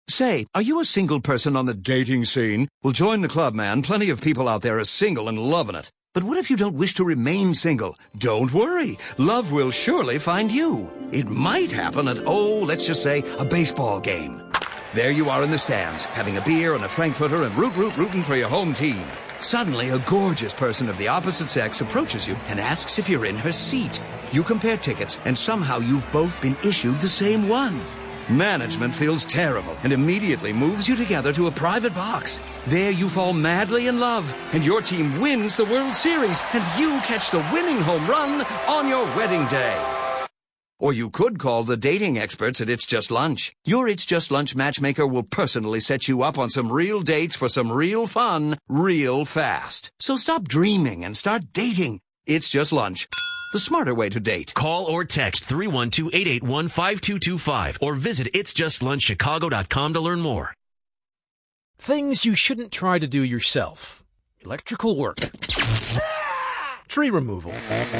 Say, are you a single person on the dating scene? Well, join the club, man. Plenty of people out there are single and loving it. But what if you don't wish to remain single? Don't worry. Love will surely find you. It might happen at, let's just say, a baseball game. There you are in the stands, having a beer and a Frankfurter and rooting for your home team. Suddenly, a gorgeous person of the opposite sex approaches you and asks if you're in her seat. You compare tickets, and somehow you've both been issued the same one. Management feels terrible and immediately moves you together to a private box. There you fall madly in love, and your team wins the World Series, and you catch the winning home run on your wedding day. Or you could call the dating experts at It's Just Lunch. Your It's Just Lunch matchmaker will personally set you up on some real dates for some real fun, real fast. So stop dreaming and start dating. It's Just Lunch. The smarter way to date. Call or text 312-881-5225 or visit itsjustlunchchicago.com to learn more. Things you shouldn't try to do yourself. Electrical work. Tree removal.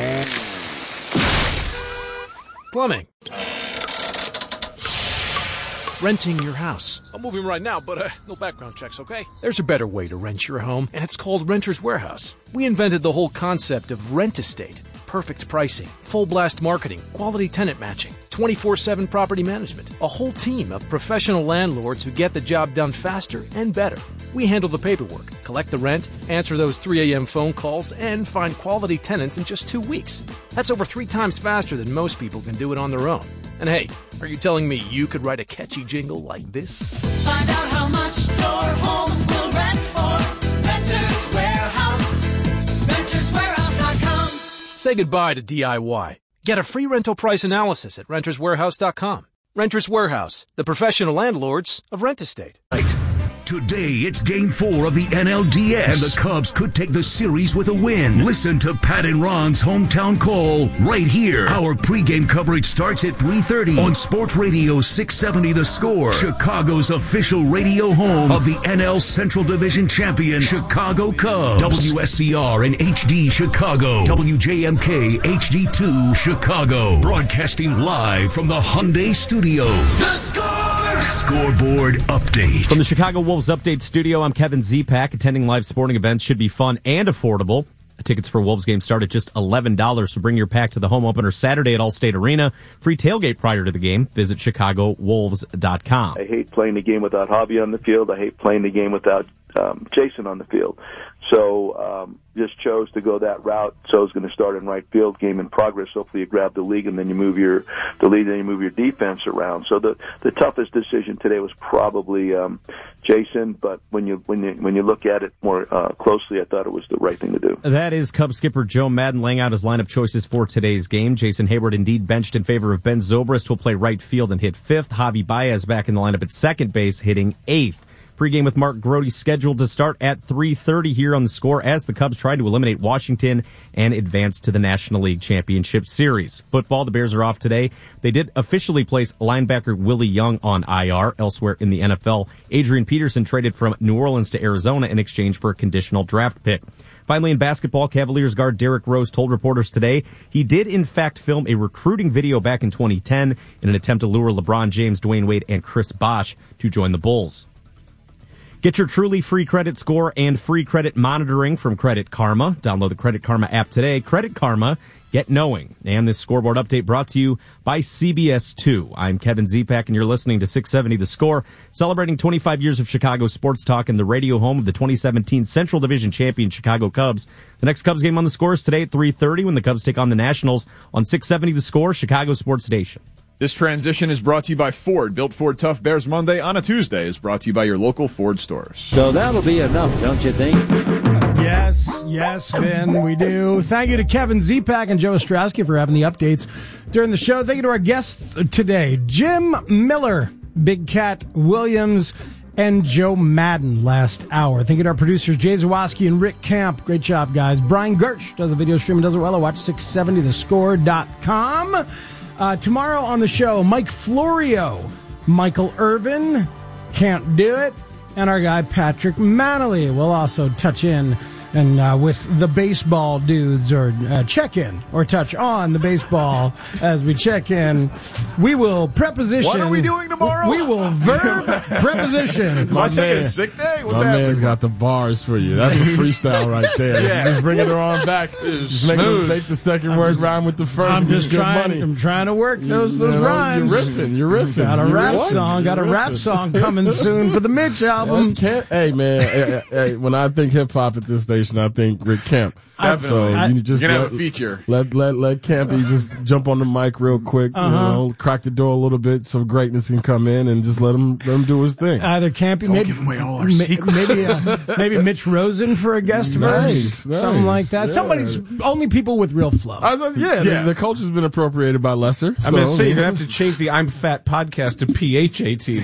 Plumbing. Renting your house. I'm moving right now, but no background checks, okay? There's a better way to rent your home, and it's called Renter's Warehouse. We invented the whole concept of rent-a-state. Perfect pricing, full blast marketing, quality tenant matching, 24/7 property management, a whole team of professional landlords who get the job done faster and better. We handle the paperwork, collect the rent, answer those 3 a.m. phone calls, and find quality tenants in just 2 weeks. That's over 3 times faster than most people can do it on their own. And hey, are you telling me you could write a catchy jingle like this? Find out how much your home will rent for. Renters Warehouse. RentersWarehouse.com. Say goodbye to DIY. Get a free rental price analysis at RentersWarehouse.com. Renters Warehouse, the professional landlords of Rent-A-State. Today, it's Game 4 of the NLDS, and the Cubs could take the series with a win. Listen to Pat and Ron's hometown call right here. Our pregame coverage starts at 3:30 on Sports Radio 670 The Score, Chicago's official radio home of the NL Central Division champion Chicago Cubs. WSCR and HD Chicago, WJMK HD2 Chicago, broadcasting live from the Hyundai Studio. The Score! Scoreboard update. From the Chicago Wolves Update Studio, I'm Kevin Zipak. Attending live sporting events should be fun and affordable. Tickets for Wolves games start at just $11, so bring your pack to the home opener Saturday at Allstate Arena. Free tailgate prior to the game. Visit ChicagoWolves.com. I hate playing the game without Javi on the field. I hate playing the game without Jason on the field. So just chose to go that route. So it's going to start in right field, game in progress. Hopefully you grab the lead and then you move your defense around. So the toughest decision today was probably Jason, but when you look at it more closely, I thought it was the right thing to do. That is Cubs skipper Joe Madden laying out his lineup choices for today's game. Jason Hayward indeed benched in favor of Ben Zobrist, who will play right field and hit 5th. Javi Baez back in the lineup at second base, hitting 8th. Pre-game with Mark Grody scheduled to start at 3:30 here on The Score as the Cubs try to eliminate Washington and advance to the National League Championship Series. Football, the Bears are off today. They did officially place linebacker Willie Young on IR. Elsewhere in the NFL, Adrian Peterson traded from New Orleans to Arizona in exchange for a conditional draft pick. Finally, in basketball, Cavaliers guard Derrick Rose told reporters today he did in fact film a recruiting video back in 2010 in an attempt to lure LeBron James, Dwayne Wade, and Chris Bosh to join the Bulls. Get your truly free credit score and free credit monitoring from Credit Karma. Download the Credit Karma app today. Credit Karma, get knowing. And this scoreboard update brought to you by CBS2. I'm Kevin Zipak, and you're listening to 670 The Score, celebrating 25 years of Chicago sports talk and the radio home of the 2017 Central Division champion Chicago Cubs. The next Cubs game on The Score is today at 3:30 when the Cubs take on the Nationals on 670 The Score, Chicago Sports Station. This transition is brought to you by Ford. Built Ford Tough Bears Monday on a Tuesday is brought to you by your local Ford stores. So that'll be enough, don't you think? Yes, Ben, we do. Thank you to Kevin Zipak and Joe Ostrowski for having the updates during the show. Thank you to our guests today, Jim Miller, Big Cat Williams, and Joe Madden last hour. Thank you to our producers, Jay Zawoski and Rick Camp. Great job, guys. Brian Gersh does the video stream and does it well. I watch 670thescore.com. Tomorrow on the show, Mike Florio, Michael Irvin, Can't Do It, and our guy Patrick Manley will also touch in And with the baseball dudes, or check in or touch on the baseball as we check in, we will preposition. What are we doing tomorrow? We will verb preposition. Am I taking a sick day? What's My happening? man's got the bars for you. That's a freestyle right there. Yeah. You just bring it on back. Just make the second word rhyme with the first. I'm just Good trying. money. I'm trying to work those rhymes. You're riffing. Got a You're rap what? song. Got a rap song coming soon for the Mitch album. Hey man, hey, when I think hip hop at this station, I think Rick Kemp. So you just You're gonna have a feature. Let Campy just jump on the mic real quick. You know, crack the door a little bit so greatness can come in, and just let him do his thing. Either Campy, maybe give away all our secrets. Maybe Mitch Rosen for a guest verse, something like that. Yeah. Somebody's only people with real flow. The culture's been appropriated by Lesser. I'm going to say you're going to have to change the I'm Fat podcast to PHAT.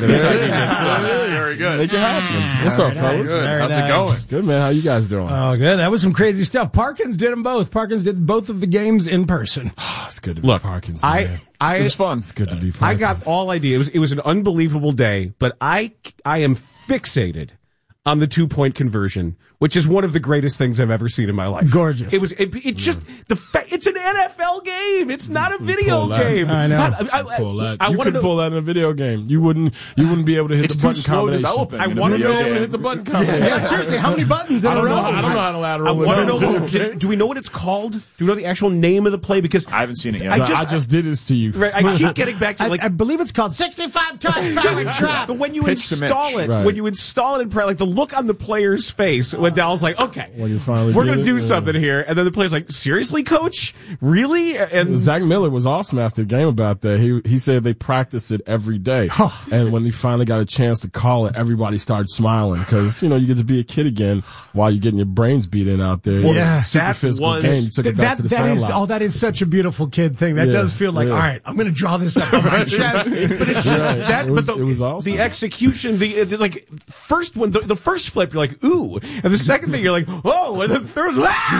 Very good. Make it happen. What's up, fellas? How's it going? Good, man. How you guys doing? Oh, good. That was some crazy stuff. Parkins did them both. Parkins did both of the games in person. It's good to be Parkins, man. It was fun. It's good to be Parkins. I got all idea. It was an unbelievable day, but I am fixated on the 2-point conversion, which is one of the greatest things I've ever seen in my life. Gorgeous. It just it's an NFL game. It's not a video game. I know. Pull that. You could pull that in a video game. You wouldn't be able to hit the button combination. I want to be know able to hit the button combination. Yeah, seriously, how many buttons in a row? I don't know how to lateral. I want to know. Do we know what it's called? Do we know the actual name of the play? Because I haven't seen it yet. I just did this to you. Right, I keep getting back to I believe it's called 65 toss power trap. But when you Pitch to install Mitch. it, Right. when you install it in prayer, like the look on the player's face when Dowell's like, okay, When you finally we're get going to it, do yeah. something here. And then the player's like, seriously, coach? Really? And Zach Miller was awesome after the game about that. He said they practice it every day. And when he finally got a chance to call it, everybody started smiling because, you get to be a kid again while you're getting your brains beat in out there. Yeah. Super physical was- game. You took it back to the sideline. That is such a beautiful kid thing. That Yeah, does feel like, yeah. all right, I'm going to draw this up on my chest. but it's just Right. that. It was- but it was awesome. The execution, like first one, the first flip, you're like, ooh, and the second thing, you're like, whoa, and then the third,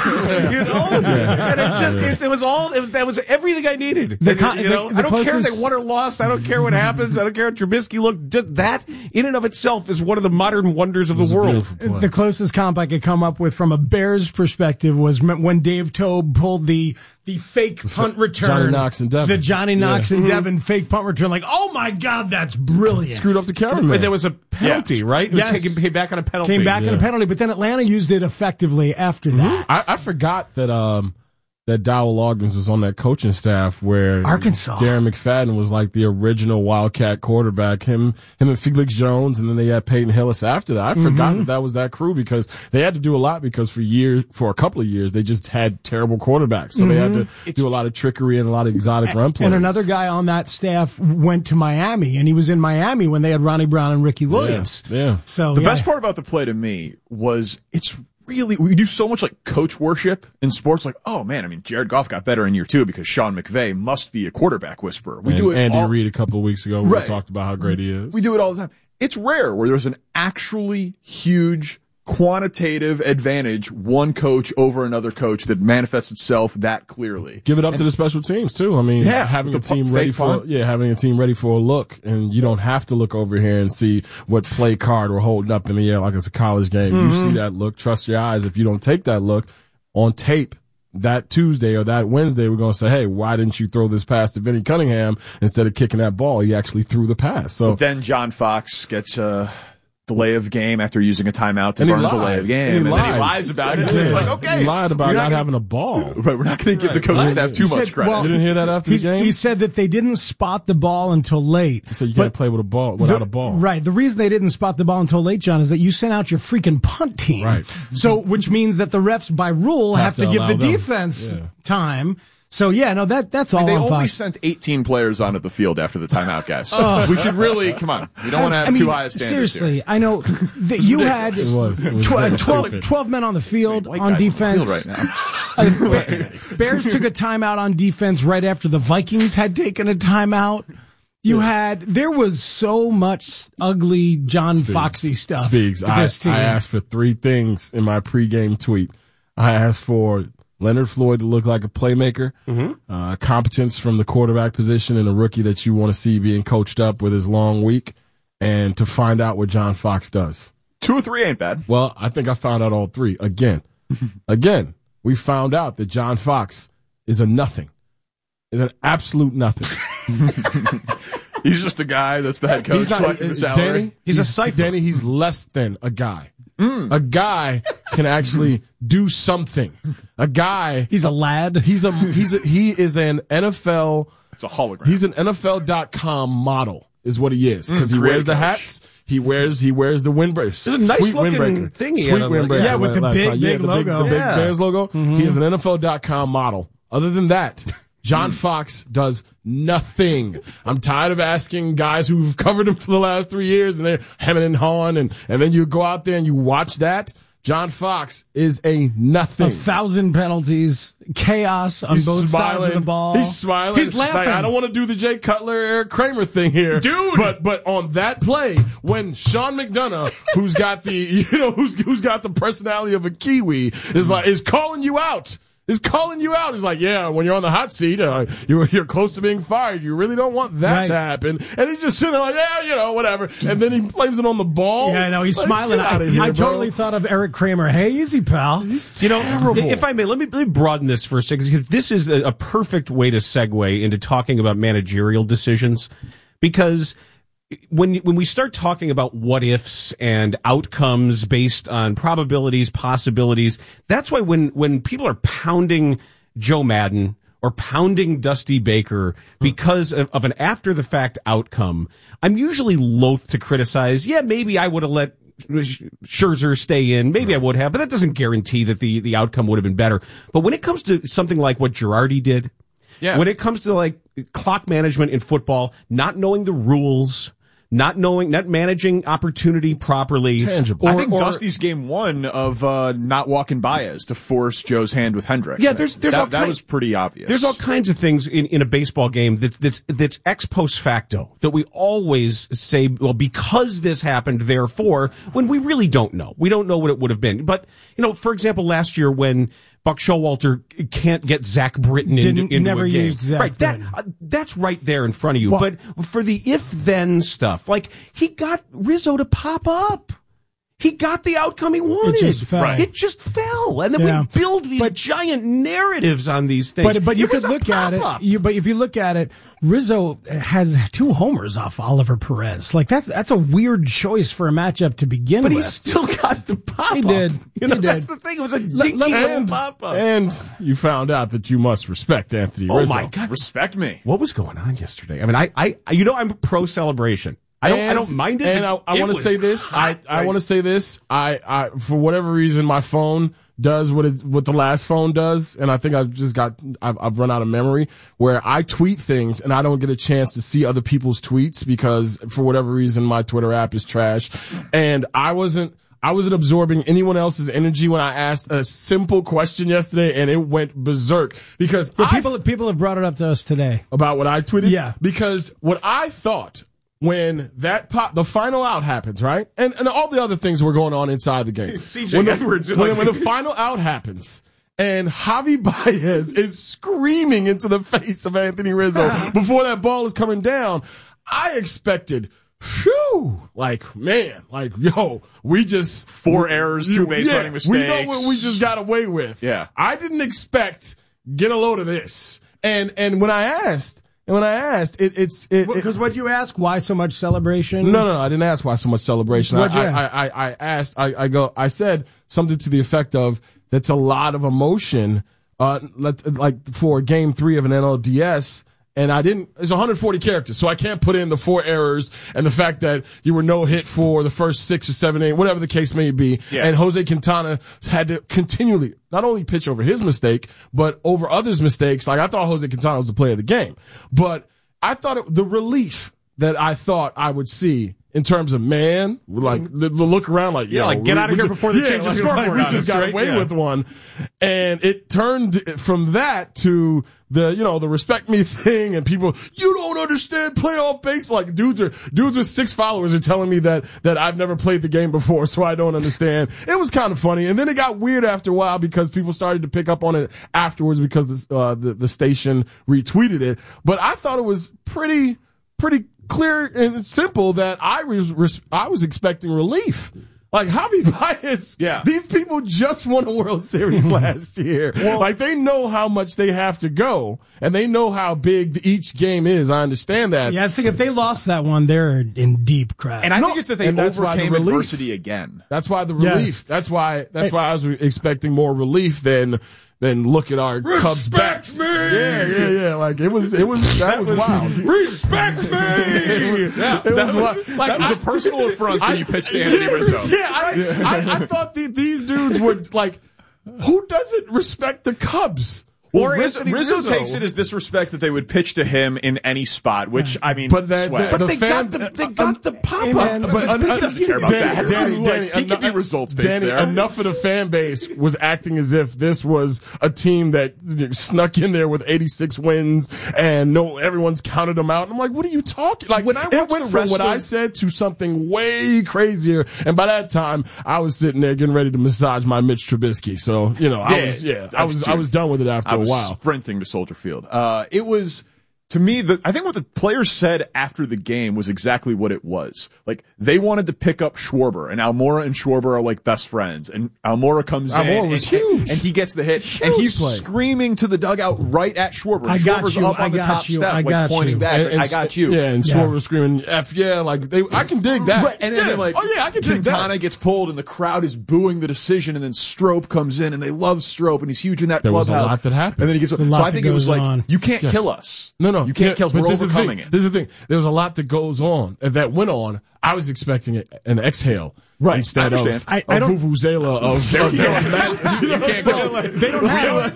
and it was all. That was everything I needed. The And, con- the I don't care if closest- they won or lost. I don't care what happens. I don't care how Trubisky looked. Just that in and of itself is one of the modern wonders of It was the a world. beautiful play. The closest comp I could come up with from a Bears perspective was when Dave Tobe pulled the fake punt return. Johnny Knox and Devin. The Johnny Knox and Devin fake punt return. Like, oh my God, that's brilliant. Screwed up the cameraman. But there was a penalty, right? Yes. Came back on a penalty. Came back in a penalty, but then Atlanta used it effectively after that. I forgot that Dowell Loggins was on that coaching staff where Arkansas. Darren McFadden was like the original Wildcat quarterback. Him and Felix Jones, and then they had Peyton Hillis after that. I forgot that was that crew because they had to do a lot because for a couple of years they just had terrible quarterbacks, so they had to do a lot of trickery and a lot of exotic run plays. And another guy on that staff went to Miami, and he was in Miami when they had Ronnie Brown and Ricky Williams. Yeah. So The best part about the play to me was we do so much like coach worship in sports. Like, oh man, I mean, Jared Goff got better in year 2 because Sean McVay must be a quarterback whisperer. We do it. Andy Reid a couple of weeks ago, we talked about how great he is. We do it all the time. It's rare where there's an actually huge quantitative advantage, one coach over another coach that manifests itself that clearly. Give it up to the special teams too. I mean, having a team ready for a look, and you don't have to look over here and see what play card we're holding up in the air like it's a college game. You see that look, trust your eyes. If you don't take that look on tape that Tuesday or that Wednesday, we're going to say, hey, why didn't you throw this pass to Vinny Cunningham instead of kicking that ball? He actually threw the pass. So but then John Fox gets delay of game after using a timeout to burn a delay of game. And then he lies about it. And it's like, okay. He lied about not having a ball. Right, we're not going to give the coaching staff too much credit. well, You didn't hear that after the game? He said that they didn't spot the ball until late. He said you can't play with a ball without a ball. Right. The reason they didn't spot the ball until late, John, is that you sent out your freaking punt team. Right. So, which means that the refs by rule have to give allow the them. defense time. So yeah, no, that's all they on only Fox. sent 18 players onto the field after the timeout, guys. We should really, come on. We don't want to have too high a standard. Seriously, here. I know that you had It was very 12 men on the field White on guys defense. on the field right now. Bears took a timeout on defense right after the Vikings had taken a timeout. There was so much ugly John Foxy stuff. Speaks. with I this team. asked for 3 things in my pregame tweet. I asked for Leonard Floyd to look like a playmaker, competence from the quarterback position, and a rookie that you want to see being coached up with his long week, and to find out what John Fox does. 2 or 3 ain't bad. Well, I think I found out all 3. Again, Again, we found out that John Fox is a nothing. Is an absolute nothing. He's just a guy that's the head coach collecting the salary. Danny, he's a cipher. Danny, he's less than a guy. A guy can actually do something. A guy. He's a lad. He is an NFL. It's a hologram. He's an NFL.com model, is what he is, because he wears the hats. He wears the windbreaker. It's a nice looking thing. Sweet windbreaker. Yeah, with the big logo. The big Bears logo. He is an NFL.com model. Other than that, John Fox does nothing. I'm tired of asking guys who've covered him for the last 3 years and they're hemming and hawing, and then you go out there and you watch that. John Fox is a nothing. 1,000 penalties, chaos on both sides of the ball. He's smiling. He's laughing. Like, I don't want to do the Jay Cutler, Eric Kramer thing here, dude. But on that play, when Sean McDonough, who's got the who's got the personality of a Kiwi, is calling you out. Is calling you out. He's like, yeah, when you're on the hot seat, you're close to being fired. You really don't want that to happen. And he's just sitting there like, yeah, whatever. And then he blames it on the ball. Yeah, I know. He's smiling. I totally thought of Eric Kramer. Hey, easy, pal. He's terrible. If I may, let me broaden this for a second, because this is a perfect way to segue into talking about managerial decisions. Because when we start talking about what ifs and outcomes based on probabilities, possibilities, that's why when people are pounding Joe Madden or pounding Dusty Baker because of an after the fact outcome, I'm usually loath to criticize. Yeah, maybe I would have let Scherzer stay in. Maybe I would have, but that doesn't guarantee that the outcome would have been better. But when it comes to something like what Girardi did, when it comes to like clock management in football, not knowing the rules, not managing opportunity properly. Tangible. I think Dusty's game one of not walking Baez to force Joe's hand with Hendricks. Yeah, that was pretty obvious. There's all kinds of things in a baseball game that's ex post facto that we always say, well, because this happened, therefore, when we really don't know. We don't know what it would have been. But, for example, last year when Buck Showalter can't get Zach Britton into a game. Used Zach right, that's right there in front of you. But for the if-then stuff, like he got Rizzo to pop up. He got the outcome he wanted. It just fell. And then we build these giant narratives on these things. But you could look at it. But if you look at it, Rizzo has 2 homers off Oliver Perez. Like that's a weird choice for a matchup to begin with. But he still got the pop up. He did. That's the thing. It was a dinky little pop up. And you found out that you must respect Anthony Rizzo. Oh my God. Respect me. What was going on yesterday? I mean, I'm pro celebration. I don't mind it. And I want to say this. I want to say this. I for whatever reason, my phone does what the last phone does, and I think I've run out of memory where I tweet things and I don't get a chance to see other people's tweets because for whatever reason my Twitter app is trash, and I wasn't absorbing anyone else's energy when I asked a simple question yesterday, and it went berserk because people have brought it up to us today about what I tweeted. Yeah, because what I thought. When the final out happens, right? And all the other things were going on inside the game. CJ Edwards. When the final out happens and Javi Baez is screaming into the face of Anthony Rizzo before that ball is coming down, I expected, we just 4 errors, 2 base running mistakes. We know what we just got away with. Yeah. I didn't expect get a load of this. And when I asked, it's because what you ask? Why so much celebration? No, I didn't ask why so much celebration. I said something to the effect of that's a lot of emotion, like for Game 3 of an NLDS. And it's 140 characters, so I can't put in the 4 errors and the fact that you were no hit for the first 6 or 7, 8, whatever the case may be. Yeah. And Jose Quintana had to continually not only pitch over his mistake, but over others' mistakes. Like I thought Jose Quintana was the player of the game, but I thought the relief that I thought I would see in terms of the look around like, get out of here before they change the scoreboard. We just got away with one. And it turned from that to the respect me thing and people, you don't understand playoff baseball. Like dudes with 6 followers are telling me that I've never played the game before, so I don't understand. It was kind of funny. And then it got weird after a while because people started to pick up on it afterwards because the station retweeted it. But I thought it was pretty clear and simple that I was expecting relief. Like, Javi Baez, these people just won a World Series last year. Like, they know how much they have to go, and they know how big each game is. I understand that. Yeah, I think if they lost that one, they're in deep crap. And I think it's that they overcame adversity again. That's why the relief. Yes. That's why I was expecting more relief than look at our Cubs backs. Me! Yeah. Like, that was wild. Respect me! It was wild. Like, that was a personal affront when you pitched to Anthony Rizzo. I thought these dudes were like, who doesn't respect the Cubs? Well, Rizzo takes it as disrespect that they would pitch to him in any spot, which, I mean, but they got the pop-up. But he doesn't care about that. Danny, he can be results-based Danny, there. Enough of the fan base was acting as if this was a team that snuck in there with 86 wins and everyone's counted them out. And I'm like, what are you talking? Like, when it went from what I said to something way crazier. And by that time, I was sitting there getting ready to massage my Mitch Trubisky. So, I was done with it after a while. Sprinting to Soldier Field. It was, to me, I think what the players said after the game was exactly what it was. Like, they wanted to pick up Schwarber, and Almora and Schwarber are like best friends. And Almora comes in, was huge. and he gets the hit, and he's screaming to the dugout right at Schwarber. I got Schwarber's you. up on the top step, like pointing back. I got you. Yeah, and Schwarber screaming, F yeah, like I can dig that. Right, and then I can dig that. Quintana gets pulled, and the crowd is booing the decision, and then Strope comes in, and they love Strope, and he's huge in that clubhouse. There was a lot that happened. And then he gets, so I think it was like, you can't kill us. No. You can't kill us. We're overcoming it. This is the thing. There was a lot that goes on, that went on. I was expecting an exhale. Right. Instead of Vuvuzela of you can't go. They don't have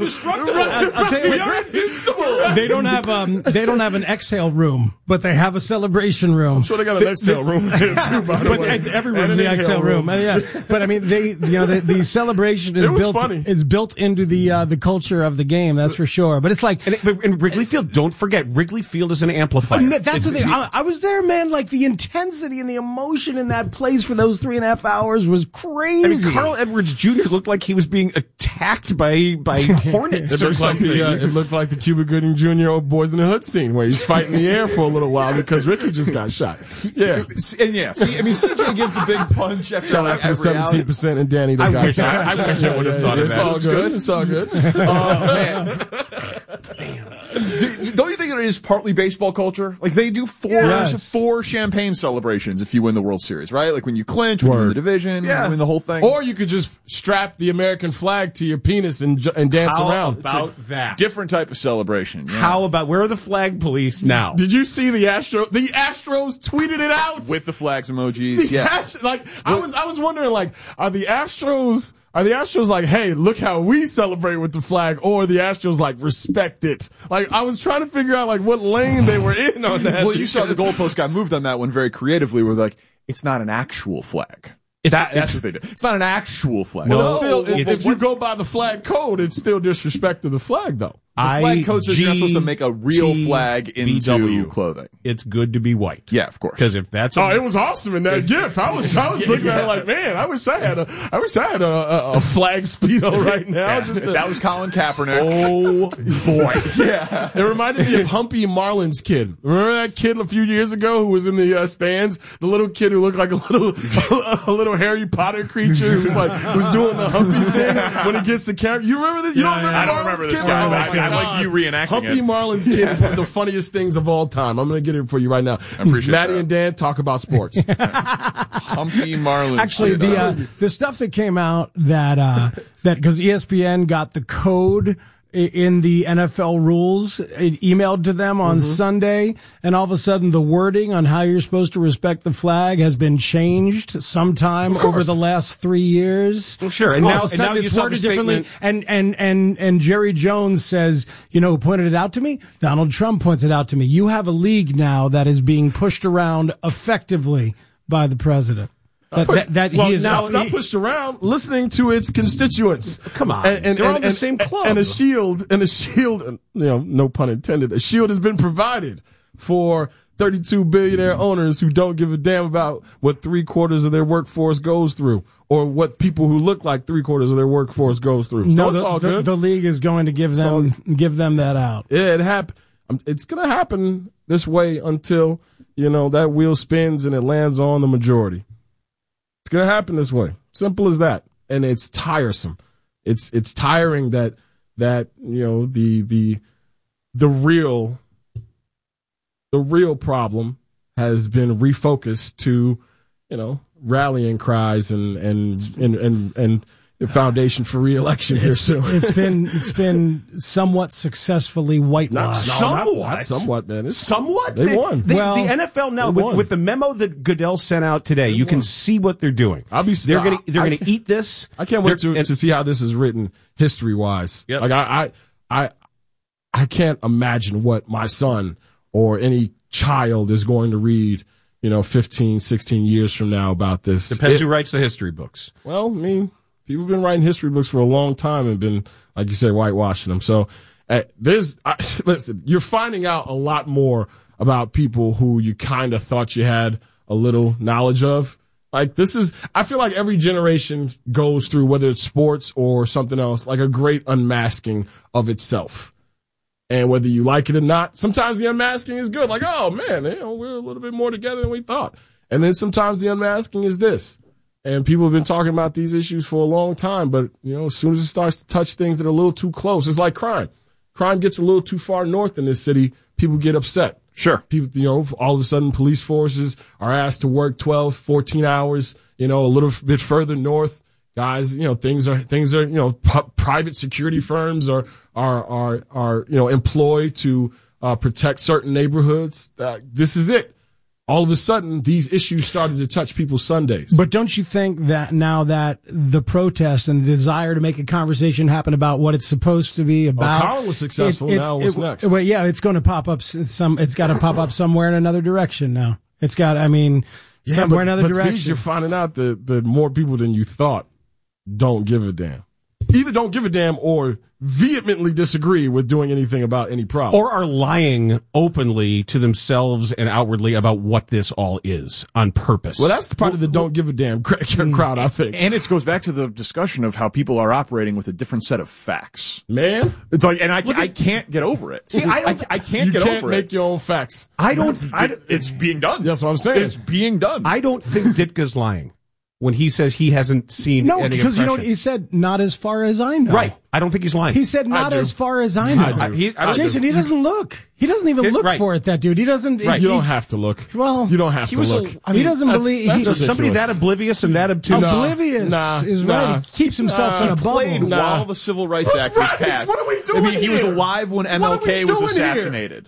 they don't have an exhale room, but they have a celebration room. I'm sure they got an exhale room there too, by the way. Every room's the exhale room. Yeah. But I mean, the celebration is built into the culture of the game. That's for sure. But it's like, and Wrigley Field, don't forget, Wrigley Field is an amplifier. That's the thing. I was there, man. Like, the intensity and the emotion in that place for those 3.5 hours was crazy. I mean, Carl Edwards Jr. looked like he was being attacked by hornets. It looked like the Cuba Gooding Jr. Boys in the Hood scene where he's fighting the air for a little while because Ricky just got shot. Yeah. CJ gives the big punch after shout out to the 17% and Danny that got shot. I wish I would have thought of that. It's all good. Man. Damn. Don't you think that it is partly baseball culture? Like, they do four champagne celebrations if you win the World Series, right? Like, when you clinch, when you win the division, when you win the whole thing. Or you could just strap the American flag to your penis and dance around. How about that? Different type of celebration. Yeah. How about, where are the flag police now? Did you see the Astros? The Astros tweeted it out with the flags emojis. I was wondering, like, are the Astros like, hey, look how we celebrate with the flag, or the Astros like, respect it? Like, I was trying to figure out like what lane they were in on that. Well, you saw the goalpost got moved on that one very creatively, where like, it's not an actual flag. That's what they do. It's not an actual flag. Well, if you go by the flag code, it's still disrespect to the flag, though. The flag code says you're not supposed to make a real flag into clothing. It's good to be white. Yeah, of course. Because if that's it was awesome in that gift. I was looking at it like, man, I wish I had a flag Speedo right now. Yeah. That was Colin Kaepernick. Oh boy. Yeah. It reminded me of Humpy Marlin's kid. Remember that kid a few years ago who was in the stands? The little kid who looked like a little Harry Potter creature who was doing the Humpy thing when he gets the camera. You remember this? You don't remember? I don't remember this guy. I like you reenacting Humpy Marlin's kid is one of the funniest things of all time. I'm going to get it for you right now. I appreciate Maddie and Dan talk about sports. Humpy Marlin's actually kid. The stuff that came out that because ESPN got the code in the NFL rules, it emailed to them on Sunday, and all of a sudden the wording on how you're supposed to respect the flag has been changed sometime over the last 3 years. Well, sure. And now it's worded differently. And Jerry Jones says, who pointed it out to me? Donald Trump points it out to me. You have a league now that is being pushed around effectively by the president. He is not pushed around, listening to its constituents. Come on, they're on the same club. And a shield, no pun intended. A shield has been provided for 32 billionaire owners who don't give a damn about what 3/4 of their workforce goes through, or what people who look like 3/4 of their workforce goes through. So it's all good. The league is going to give them that out. Yeah, it happened. It's going to happen this way until that wheel spins and it lands on the majority. going to happen this way. Simple as that. And it's tiresome. It's tiring that the real problem has been refocused to, rallying cries and foundation for re-election here soon. It's been somewhat successfully whitewashed. Not somewhat, man. Somewhat? They won. The NFL now, with the memo that Goodell sent out today, you can see what they're doing. They're going to eat this. I can't wait to see how this is written history-wise. Yep. Like I can't imagine what my son or any child is going to read, 15, 16 years from now about this. Depends who writes the history books. Well, I mean, people have been writing history books for a long time and been, like you said, whitewashing them. So listen, you're finding out a lot more about people who you kind of thought you had a little knowledge of. Like I feel like every generation goes through, whether it's sports or something else, like a great unmasking of itself. And whether you like it or not, sometimes the unmasking is good. Like, oh man, we're a little bit more together than we thought. And then sometimes the unmasking is this. And people have been talking about these issues for a long time, but as soon as it starts to touch things that are a little too close, it's like crime. Crime gets a little too far north in this city, people get upset. Sure. People, all of a sudden police forces are asked to work 12, 14 hours, a little bit further north. Guys, things are, private security firms are employed to protect certain neighborhoods. This is it. All of a sudden, these issues started to touch people's Sundays. But don't you think that now that the protest and the desire to make a conversation happen about what it's supposed to be about? Colin was successful. Now what's next? Well, yeah, it's going to pop up it's got to pop up somewhere in another direction now. It's got, somewhere in another direction. You're finding out that more people than you thought don't give a damn. Either don't give a damn or vehemently disagree with doing anything about any problem. Or are lying openly to themselves and outwardly about what this all is on purpose. Well, that's the part of the don't give a damn crowd, I think. And it goes back to the discussion of how people are operating with a different set of facts. Man. It's like, and I can't get over it. See, I can't get over it. You can't make your own facts. It's being done. That's what I'm saying. It's being done. I don't think Ditka's lying when he says he hasn't seen any because oppression. He said, not as far as I know. Right. I don't think he's lying. He said, not as far as I know. Jason, he doesn't look. He doesn't even look for it, that dude. He doesn't. Right. You don't have to look. Well, you don't have to look. He doesn't believe. He's somebody that oblivious and that obtuse. Oblivious is right. He keeps himself in a bubble. While the Civil Rights Act was passed. What are we doing he was alive when MLK was assassinated.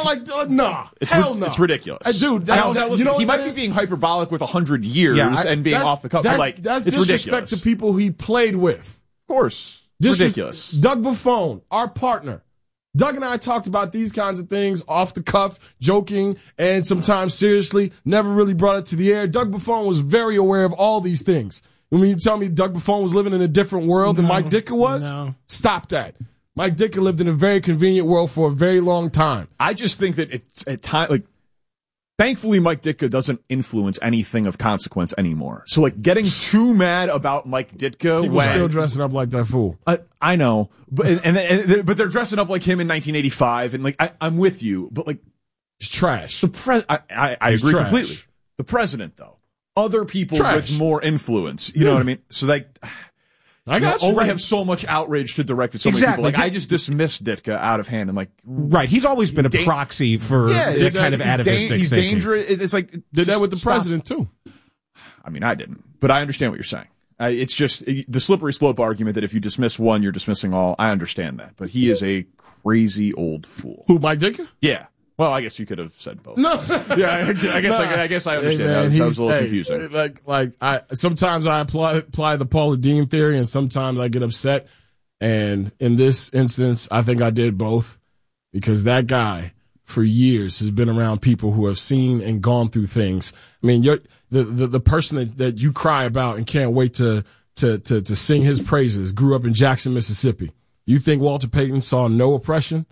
Hell no. It's ridiculous. Dude, he might be being hyperbolic with 100 years and being off the cuff. That's disrespect to people he played with. Of course. Ridiculous. Doug Buffone, our partner. Doug and I talked about these kinds of things off the cuff, joking, and sometimes seriously, never really brought it to the air. Doug Buffone was very aware of all these things. When you tell me Doug Buffone was living in a different world than Mike Ditka was, stop that. Mike Ditka lived in a very convenient world for a very long time. I just think that it's at times, thankfully, Mike Ditka doesn't influence anything of consequence anymore. So, getting too mad about Mike Ditka people still dressing up like that fool. I know, but but they're dressing up like him in 1985, and I'm with you, but it's trash. I agree completely. The president, though, other people with more influence, you know what I mean? So I got only have so much outrage to direct at so many people. I just dismissed Ditka out of hand and right. He's always been a proxy for that kind of atavistic He's thinking. dangerous. It's did that with the president too. I mean, I didn't, but I understand what you're saying. It's just the slippery slope argument that if you dismiss one, you're dismissing all. I understand that, but he is a crazy old fool. Who, Mike Ditka? Yeah. Well, I guess you could have said both. No. Yeah, I guess I understand. That was a little confusing. Sometimes I apply the Paula Deen theory, and sometimes I get upset. And in this instance, I think I did both, because that guy for years has been around people who have seen and gone through things. I mean, the person that you cry about and can't wait to sing his praises grew up in Jackson, Mississippi. You think Walter Payton saw no oppression?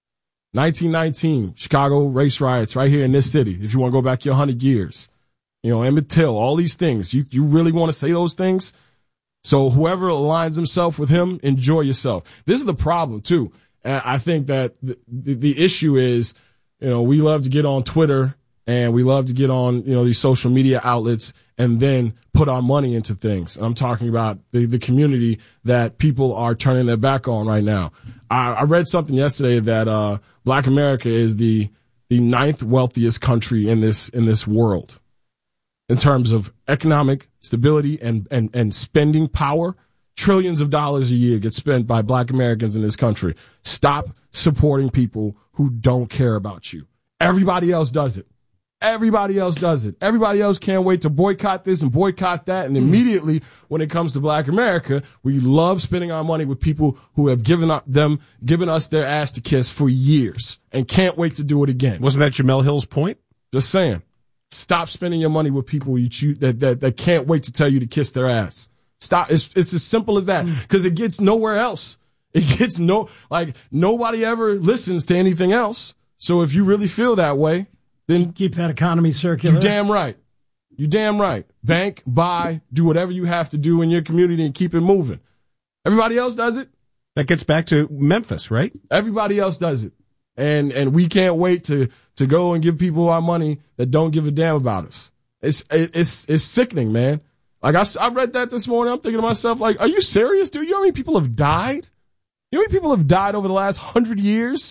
1919, Chicago race riots right here in this city. If you want to go back your 100 years, Emmett Till, all these things. You really want to say those things? So whoever aligns himself with him, enjoy yourself. This is the problem too. I think that the issue is, we love to get on Twitter and we love to get on, these social media outlets and then put our money into things. I'm talking about the community that people are turning their back on right now. I read something yesterday that Black America is the 9th wealthiest country in this world in terms of economic stability and spending power. Trillions of dollars a year get spent by Black Americans in this country. Stop supporting people who don't care about you. Everybody else does it. Everybody else does it. Everybody else can't wait to boycott this and boycott that. And immediately, when it comes to Black America, we love spending our money with people who have given us their ass to kiss for years and can't wait to do it again. Wasn't that Jamel Hill's point? Just saying. Stop spending your money with people that can't wait to tell you to kiss their ass. Stop. It's as simple as that, because it gets nowhere else. It gets nobody ever listens to anything else. So if you really feel that way, then keep that economy circular. You're damn right. You're damn right. Bank, buy, do whatever you have to do in your community and keep it moving. Everybody else does it. That gets back to Memphis, right? Everybody else does it. And we can't wait to go and give people our money that don't give a damn about us. It's sickening, man. Like I read that this morning. I'm thinking to myself, like, are you serious, dude? You know how many people have died? You know how many people have died over the last 100 years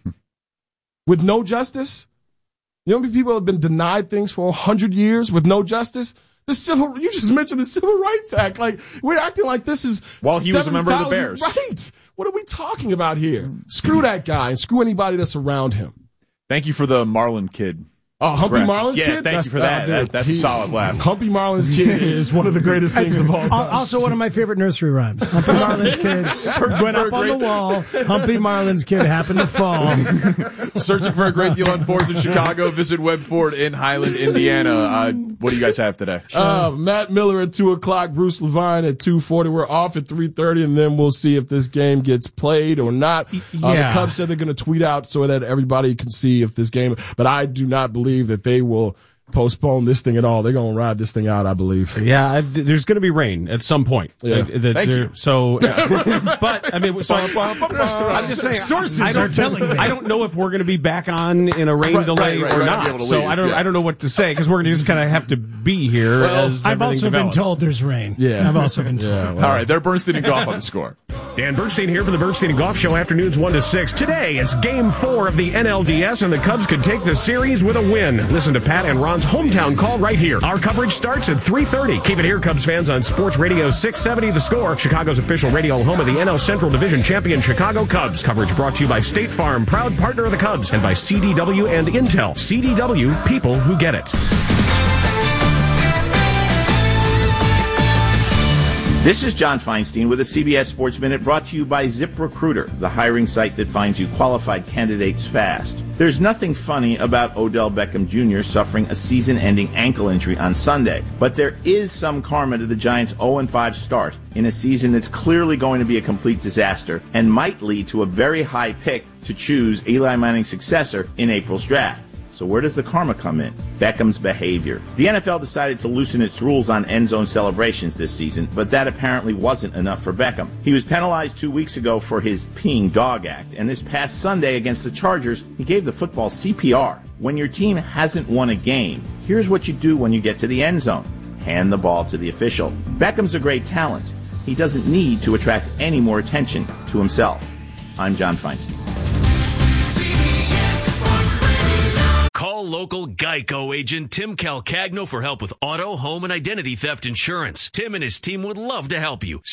with no justice? You know how many people have been denied things for 100 years with no justice? You just mentioned the Civil Rights Act. Like, we're acting like this is while he was a member of the Bears. Right. What are we talking about here? Screw that guy and screw anybody that's around him. Thank you for the Marlin kid. Oh, Humpy Marlin's kid? Yeah, thank you for that. That's a solid laugh. Humpy Marlin's kid is one of the greatest things of all time. Also one of my favorite nursery rhymes. Humpy Marlin's kid went up on the wall. Humpy Marlin's kid happened to fall. Searching for a great deal on Fords in Chicago. Visit Webb Ford in Highland, Indiana. What do you guys have today? Matt Miller at 2 o'clock, Bruce Levine at 2:40. We're off at 3:30, and then we'll see if this game gets played or not. The Cubs said they're going to tweet out so that everybody can see if this game, but I do not believe that they will postpone this thing at all. They're going to ride this thing out, I believe. Yeah, there's going to be rain at some point. Yeah. Thank you. So, but I mean, I'm just saying, sources are telling me. I don't know if we're going to be back on in a rain delay or not. So I don't know what to say, because we're going to just kind of have to be here. As I've also develops. been told there's rain. Yeah, I've also been told. Yeah, well. All right, they're Bernstein and Goff on the score. Dan Bernstein here for the Bernstein and Goff Show, afternoons 1 to 6. Today, it's Game 4 of the NLDS, and the Cubs could take the series with a win. Listen to Pat and Ron's hometown call right here. Our coverage starts at 3:30. Keep it here, Cubs fans, on Sports Radio 670 The Score, Chicago's official radio home of the NL Central Division champion Chicago Cubs. Coverage brought to you by State Farm, proud partner of the Cubs, and by CDW and Intel. CDW, people who get it. This is John Feinstein with a CBS Sports Minute brought to you by ZipRecruiter, the hiring site that finds you qualified candidates fast. There's nothing funny about Odell Beckham Jr. suffering a season-ending ankle injury on Sunday, but there is some karma to the Giants' 0-5 start in a season that's clearly going to be a complete disaster and might lead to a very high pick to choose Eli Manning's successor in April's draft. So where does the karma come in? Beckham's behavior. The NFL decided to loosen its rules on end zone celebrations this season, but that apparently wasn't enough for Beckham. He was penalized 2 weeks ago for his peeing dog act, and this past Sunday against the Chargers, he gave the football CPR. When your team hasn't won a game, here's what you do when you get to the end zone. Hand the ball to the official. Beckham's a great talent. He doesn't need to attract any more attention to himself. I'm John Feinstein. Call local Geico agent Tim Calcagno for help with auto, home, and identity theft insurance. Tim and his team would love to help you.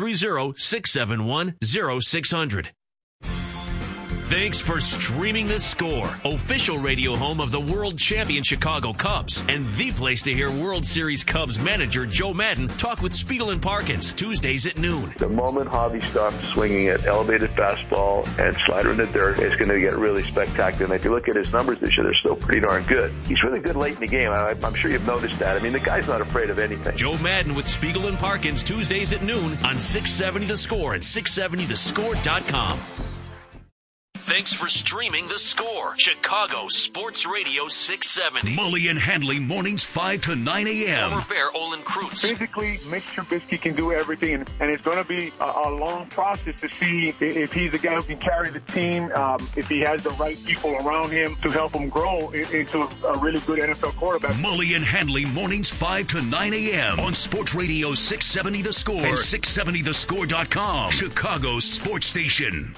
630-671-0600. Thanks for streaming The Score, official radio home of the world champion Chicago Cubs, and the place to hear World Series Cubs manager Joe Madden talk with Spiegel and Parkins, Tuesdays at noon. The moment Javi stops swinging at elevated fastball and slider in the dirt, it's going to get really spectacular. And if you look at his numbers this year, they're still pretty darn good. He's really good late in the game. I'm sure you've noticed that. I mean, the guy's not afraid of anything. Joe Madden with Spiegel and Parkins, Tuesdays at noon on 670 The Score and 670thescore.com. Thanks for streaming The Score, Chicago Sports Radio 670. Mully and Handley mornings 5 to 9 a.m. Former Bear Olin Kreutz. Physically, Mitch Trubisky can do everything, and it's going to be a long process to see if he's the guy who can carry the team, if he has the right people around him to help him grow into a really good NFL quarterback. Mully and Handley mornings 5 to 9 a.m. on Sports Radio 670 The Score and 670thescore.com, Chicago's sports station.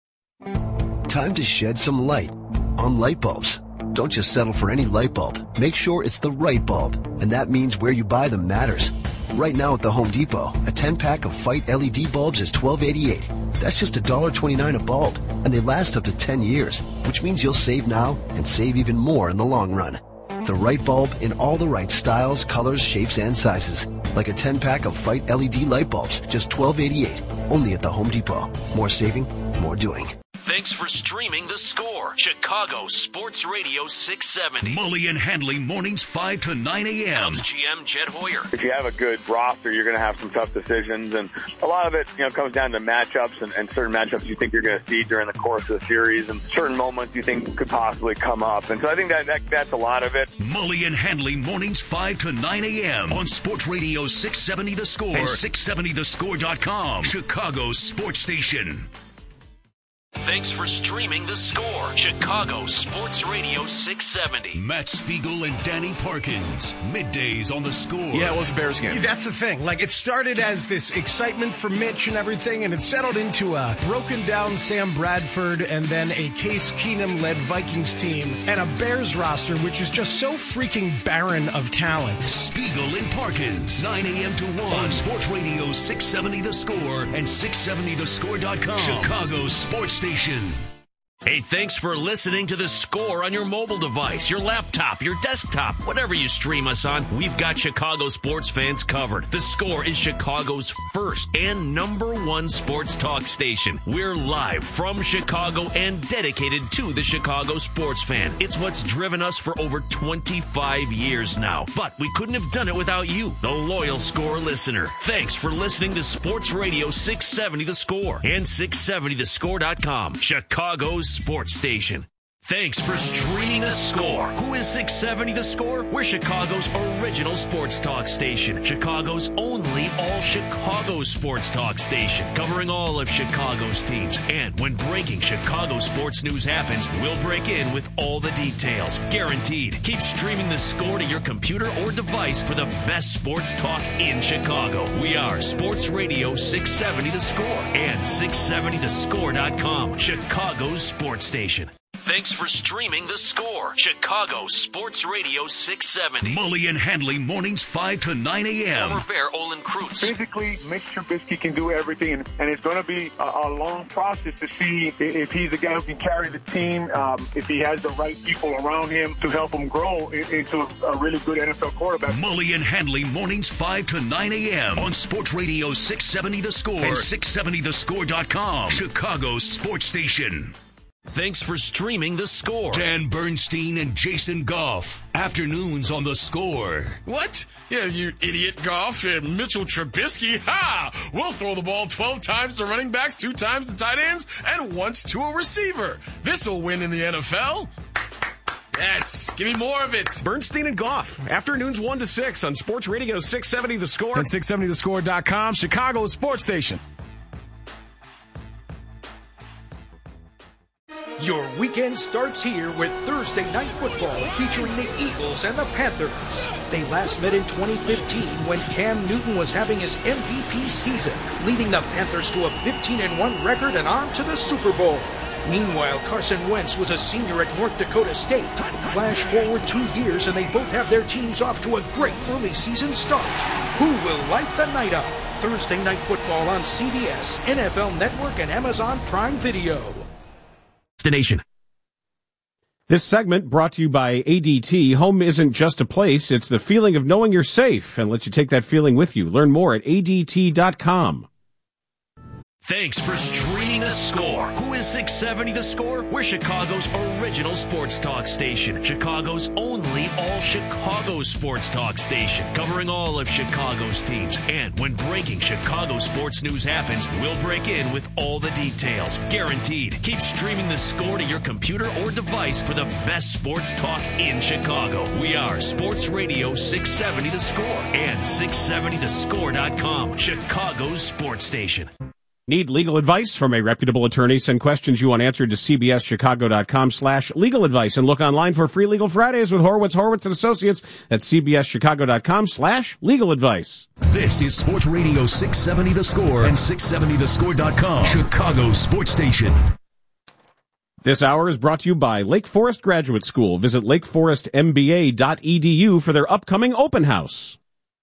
Time to shed some light on light bulbs. Don't just settle for any light bulb. Make sure it's the right bulb, and that means where you buy them matters. Right now at the Home Depot, a 10-pack of Fight LED bulbs is $12.88. That's just $1.29 a bulb, and they last up to 10 years, which means you'll save now and save even more in the long run. The right bulb in all the right styles, colors, shapes, and sizes. Like a 10-pack of Fight LED light bulbs, just $12.88. Only at the Home Depot. More saving, more doing. Thanks for streaming The Score, Chicago Sports Radio 670. Mully and Handley mornings 5 to 9 a.m. Cubs GM Jed Hoyer. If you have a good roster, you're going to have some tough decisions, and a lot of it, comes down to matchups and certain matchups you think you're going to see during the course of the series, and certain moments you think could possibly come up. And so I think that's a lot of it. Mully and Handley mornings 5 to 9 a.m. on Sports Radio 670 The Score and 670thescore.com, Chicago's sports station. Thanks for streaming The Score, Chicago Sports Radio 670. Matt Spiegel and Danny Parkins, middays on The Score. Yeah, it was a Bears game. That's the thing. It started as this excitement for Mitch and everything, and it settled into a broken down Sam Bradford and then a Case Keenum-led Vikings team and a Bears roster, which is just so freaking barren of talent. Spiegel and Parkins, 9 a.m. to 1 on Sports Radio 670 The Score and 670thescore.com, Chicago's sports station. Hey, thanks for listening to The Score on your mobile device, your laptop, your desktop, whatever you stream us on. We've got Chicago sports fans covered. The Score is Chicago's first and #1 sports talk station. We're live from Chicago and dedicated to the Chicago sports fan. It's what's driven us for over 25 years now. But we couldn't have done it without you, the loyal Score listener. Thanks for listening to Sports Radio 670 The Score and 670thescore.com, Chicago's sports station. Thanks for streaming The Score. Who is 670 The Score? We're Chicago's original sports talk station. Chicago's only all-Chicago sports talk station. Covering all of Chicago's teams. And when breaking Chicago sports news happens, we'll break in with all the details. Guaranteed. Keep streaming The Score to your computer or device for the best sports talk in Chicago. We are Sports Radio 670 The Score and 670thescore.com, Chicago's sports station. Thanks for streaming The Score, Chicago Sports Radio 670. Mully and Handley mornings 5 to 9 a.m. Former Bear Olin Kreutz. Physically, Mitch Trubisky can do everything, and it's going to be a long process to see if he's the guy who can carry the team, if he has the right people around him to help him grow into a really good NFL quarterback. Mully and Handley mornings 5 to 9 a.m. on Sports Radio 670 The Score and 670thescore.com, Chicago's sports station. Thanks for streaming The Score. Dan Bernstein and Jason Goff. Afternoons on The Score. What? Yeah, you idiot, Goff and Mitchell Trubisky. Ha! We'll throw the ball 12 times to running backs, 2 times to tight ends, and once to a receiver. This'll win in the NFL. Yes, give me more of it. Bernstein and Goff. Afternoons 1 to 6 on Sports Radio 670 The Score. And 670thescore.com, Chicago's sports station. Your weekend starts here with Thursday Night Football featuring the Eagles and the Panthers. They last met in 2015 when Cam Newton was having his MVP season, leading the Panthers to a 15-1 record and on to the Super Bowl. Meanwhile, Carson Wentz was a senior at North Dakota State. Flash forward 2 years and they both have their teams off to a great early season start. Who will light the night up? Thursday Night Football on CBS, NFL Network, and Amazon Prime Video. Destination. This segment brought to you by ADT. Home isn't just a place, it's the feeling of knowing you're safe and let you take that feeling with you. Learn more at ADT.com. Thanks for streaming The Score. Who is 670 The Score? We're Chicago's original sports talk station. Chicago's only all-Chicago sports talk station. Covering all of Chicago's teams. And when breaking Chicago sports news happens, we'll break in with all the details. Guaranteed. Keep streaming The Score to your computer or device for the best sports talk in Chicago. We are Sports Radio 670 The Score and 670thescore.com. Chicago's sports station. Need legal advice from a reputable attorney? Send questions you unanswered to cbschicago.com/legal advice and look online for free Legal Fridays with Horowitz and Associates at cbschicago.com/legal advice. This is Sports Radio 670 The Score and 670thescore.com. Chicago Sports Station. This hour is brought to you by Lake Forest Graduate School. Visit lakeforestmba.edu for their upcoming open house.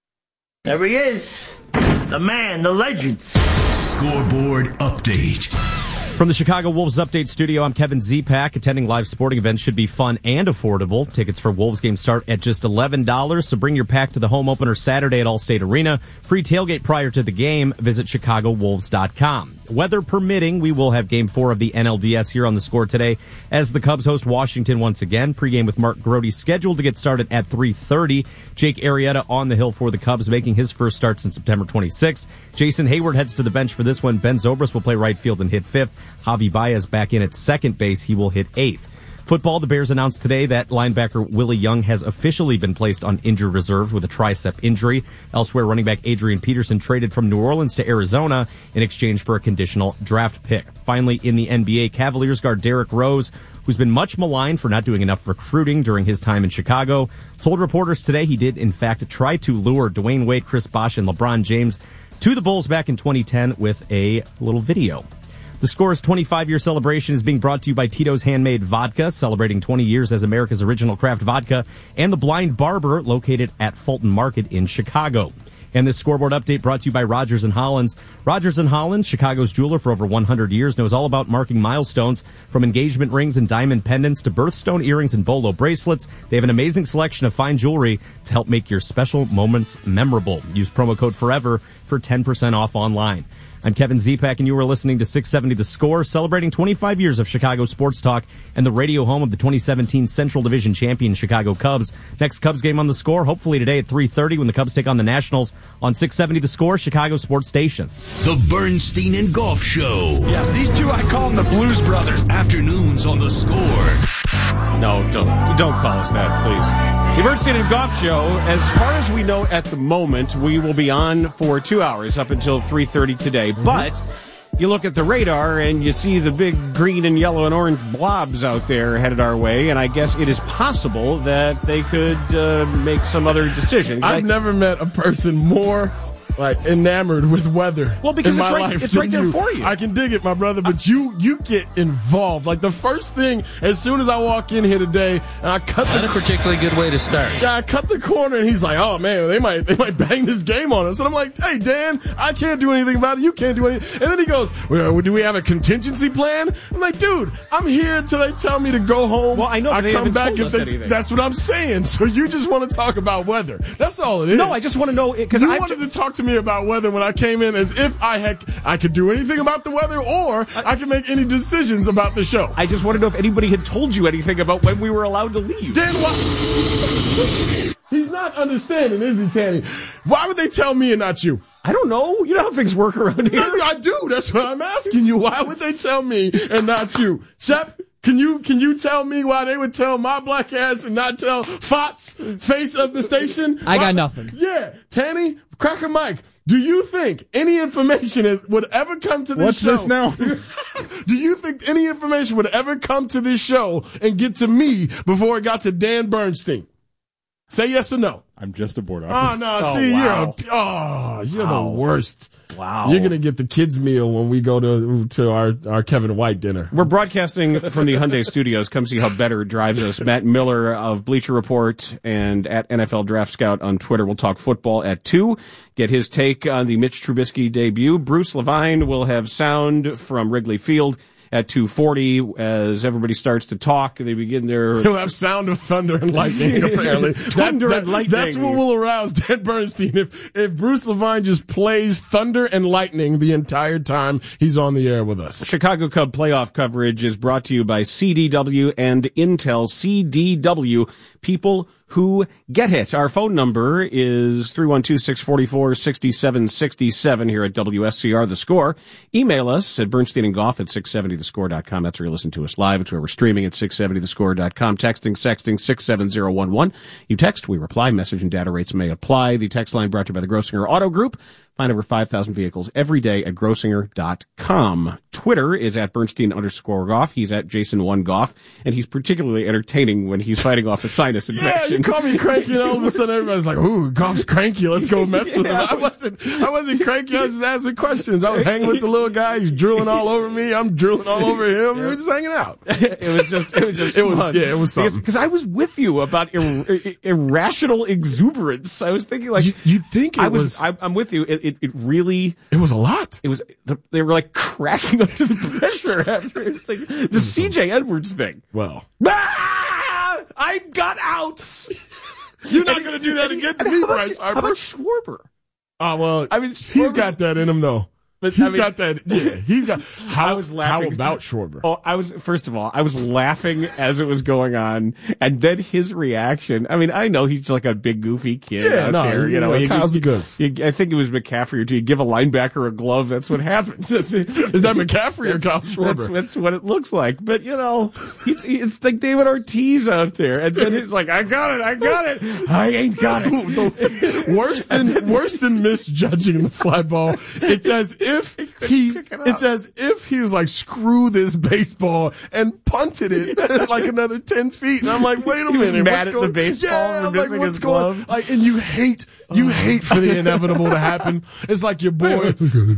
There he is. The man, the legend. Scoreboard update. From the Chicago Wolves Update Studio, I'm Kevin Zipak. Attending live sporting events should be fun and affordable. Tickets for Wolves games start at just $11, so bring your pack to the home opener Saturday at Allstate Arena. Free tailgate prior to the game. Visit ChicagoWolves.com. Weather permitting, we will have Game 4 of the NLDS here on The Score today as the Cubs host Washington once again. Pregame with Mark Grody scheduled to get started at 3:30. Jake Arrieta on the hill for the Cubs, making his first start since September 26th. Jason Hayward heads to the bench for this one. Ben Zobrist will play right field and hit 5th. Javi Baez back in at second base. He will hit 8th. Football, the Bears announced today that linebacker Willie Young has officially been placed on injured reserve with a tricep injury. Elsewhere, running back Adrian Peterson traded from New Orleans to Arizona in exchange for a conditional draft pick. Finally, in the NBA, Cavaliers guard Derrick Rose, who's been much maligned for not doing enough recruiting during his time in Chicago, told reporters today he did, in fact, try to lure Dwayne Wade, Chris Bosh, and LeBron James to the Bulls back in 2010 with a little video. The Score's 25-year celebration is being brought to you by Tito's Handmade Vodka, celebrating 20 years as America's original craft vodka, and The Blind Barber, located at Fulton Market in Chicago. And this scoreboard update brought to you by Rogers & Hollins. Rogers & Hollins, Chicago's jeweler for over 100 years, knows all about marking milestones, from engagement rings and diamond pendants to birthstone earrings and bolo bracelets. They have an amazing selection of fine jewelry to help make your special moments memorable. Use promo code FOREVER for 10% off online. I'm Kevin Zipak, and you are listening to 670 The Score, celebrating 25 years of Chicago sports talk and the radio home of the 2017 Central Division champion Chicago Cubs. Next Cubs game on The Score, hopefully today at 3:30 when the Cubs take on the Nationals on 670 The Score, Chicago Sports Station. The Bernstein and Golf Show. Yes, these two, I call them the Blues Brothers. Afternoons on The Score. No, don't call us that, please. The Bernstein and Golf Show, as far as we know at the moment, we will be on for 2 hours up until 3:30 today. But you look at the radar and you see the big green and yellow and orange blobs out there headed our way, and I guess it is possible that they could make some other decision. I've never met a person more enamored with weather. Well, because in it's my right, life it's right there you. for you. I can dig it, my brother, but you get involved. Like the first thing, as soon as I walk in here today, and I cut Not a particularly good way to start. Yeah, I cut the corner, and he's like, "Oh man, they might bang this game on us." And I'm like, "Hey, Dan, I can't do anything about it. You can't do anything." And then he goes, "Well, do we have a contingency plan?" I'm like, "Dude, I'm here until they tell me to go home." Well, I know, but they come haven't back told us anything. That's what I'm saying. So you just want to talk about weather? That's all it is. No, I just want to know because you wanted to talk to me about weather when I came in, as if I could do anything about the weather, or I could make any decisions about the show. I just want to know if anybody had told you anything about when we were allowed to leave. Dan, he's not understanding, is he, Tanny? Why would they tell me and not you? I don't know. You know how things work around here. I do. That's what I'm asking you. Why would they tell me and not you? Shep, can you tell me why they would tell my black ass and not tell Fox, face of the station? I got nothing. Yeah. Tanny, crack a mic. Do you think any information would ever come to this show? What's this now? Do you think any information would ever come to this show and get to me before it got to Dan Bernstein? Say yes or no. I'm just a board Oh, operator. no, see, wow. you're the worst. Wow. You're going to get the kids' meal when we go to our Kevin White dinner. We're broadcasting from the Hyundai Studios. Come see how better drives us. Matt Miller of Bleacher Report and at NFL Draft Scout on Twitter. We'll talk football at 2. Get his take on the Mitch Trubisky debut. Bruce Levine will have sound from Wrigley Field. at 2:40 as everybody starts to talk. They begin their... He'll have sound of thunder and lightning, apparently. Thunder and lightning. That's what will arouse Dan Bernstein. If Bruce Levine just plays thunder and lightning the entire time he's on the air with us. Chicago Cub playoff coverage is brought to you by CDW and Intel. CDW, people who get it. Our phone number is 312-644-6767 here at WSCR The Score. Email us at bernsteinandgoff at 670thescore.com. That's where you listen to us live. It's where we're streaming at 670thescore.com. Texting, sexting 67011. You text, we reply. Message and data rates may apply. The text line brought to you by the Grossinger Auto Group. Find over 5,000 vehicles every day at Grossinger.com. Twitter is at Bernstein_Goff. He's at Jason1Goff. And he's particularly entertaining when he's fighting off a sinus infection. Yeah, you call me cranky and all of a sudden everybody's like, ooh, Goff's cranky. Let's go mess with him. I wasn't cranky. I was just asking questions. I was hanging with the little guy. He's drooling all over me. I'm drooling all over him. We were just hanging out. It was fun. It was something. Because I was with you about irrational exuberance. I was thinking like, you think it was. I'm with you. It really... It was a lot. It was... They were like cracking under the pressure after. It's like the C.J. Edwards thing. Well. I got outs! You're not going to do that again to me, Bryce Harper. How about Schwarber? Oh, well, I mean, he's got that in him, though. But he's got that. Yeah, he's got. How about Schwarber? Oh, first of all, I was laughing as it was going on, and then his reaction. I mean, I know he's like a big goofy kid out there. You know, Kyle's the goods. I think it was McCaffrey or two. You give a linebacker a glove, that's what happens. Is that McCaffrey or Kyle Schwarber? That's what it looks like. But you know, it's like David Ortiz out there, and then it's like, I got it, I ain't got it. worse than misjudging the fly ball. It's as if he was like, screw this baseball and punted it like another 10 feet. And I'm like, wait a minute. He was mad at the baseball for missing his glove. Like, and you hate for the inevitable to happen. It's like your boy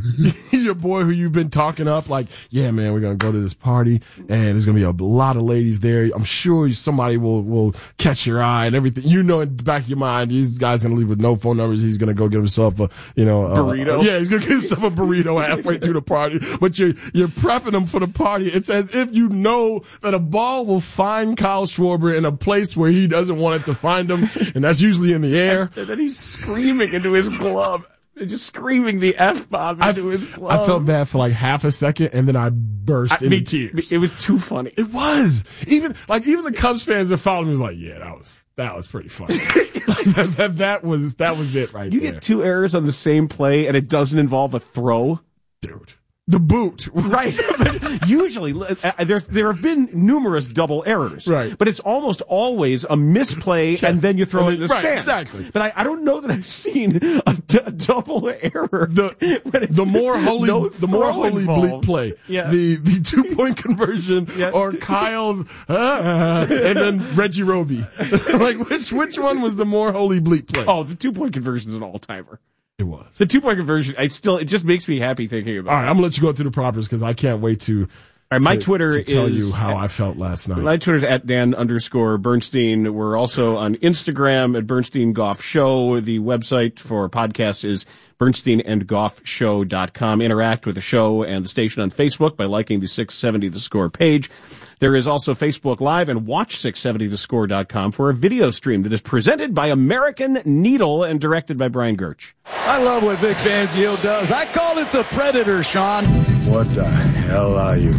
who you've been talking up, like, yeah, man, we're going to go to this party and there's going to be a lot of ladies there. I'm sure somebody will catch your eye and everything. You know, in the back of your mind, this guy's going to leave with no phone numbers. He's going to go get himself a burrito. He's going to get himself a burrito halfway through the party, but you're prepping him for the party. It's as if you know that a ball will find Kyle Schwarber in a place where he doesn't want it to find him, and that's usually in the air. And then he's screaming into his glove. Just screaming the F-bomb into his glove. I felt bad for like half a second, and then I burst into tears. It was too funny. It was. Even the Cubs fans that followed me was like, yeah, that was pretty funny. that was it right there. You get 2 errors on the same play, and it doesn't involve a throw. Dude. The boot. Right. Usually, there have been numerous double errors. Right. But it's almost always a misplay, and then you throw it in the stands. Exactly. But I don't know that I've seen a double error. The more holy bleep play. Yeah. The 2-point conversion or Kyle's, and then Reggie Roby. Like, which one was the more holy bleep play? Oh, the 2-point conversion is an all-timer. It was. The 2-point conversion, it just makes me happy thinking about it. All right, I'm going to let you go through the propers because I can't wait to my Twitter to tell is you how I felt last night. My Twitter's at Dan_Bernstein. We're also on Instagram at Bernstein Goff Show. The website for podcasts is BernsteinandGoffShow.com. Interact with the show and the station on Facebook by liking the 670 The Score page. There is also Facebook Live and watch670thescore.com for a video stream that is presented by American Needle and directed by Brian Gertch. I love what Vic Fangio does. I call it the Predator, Sean. What the hell are you?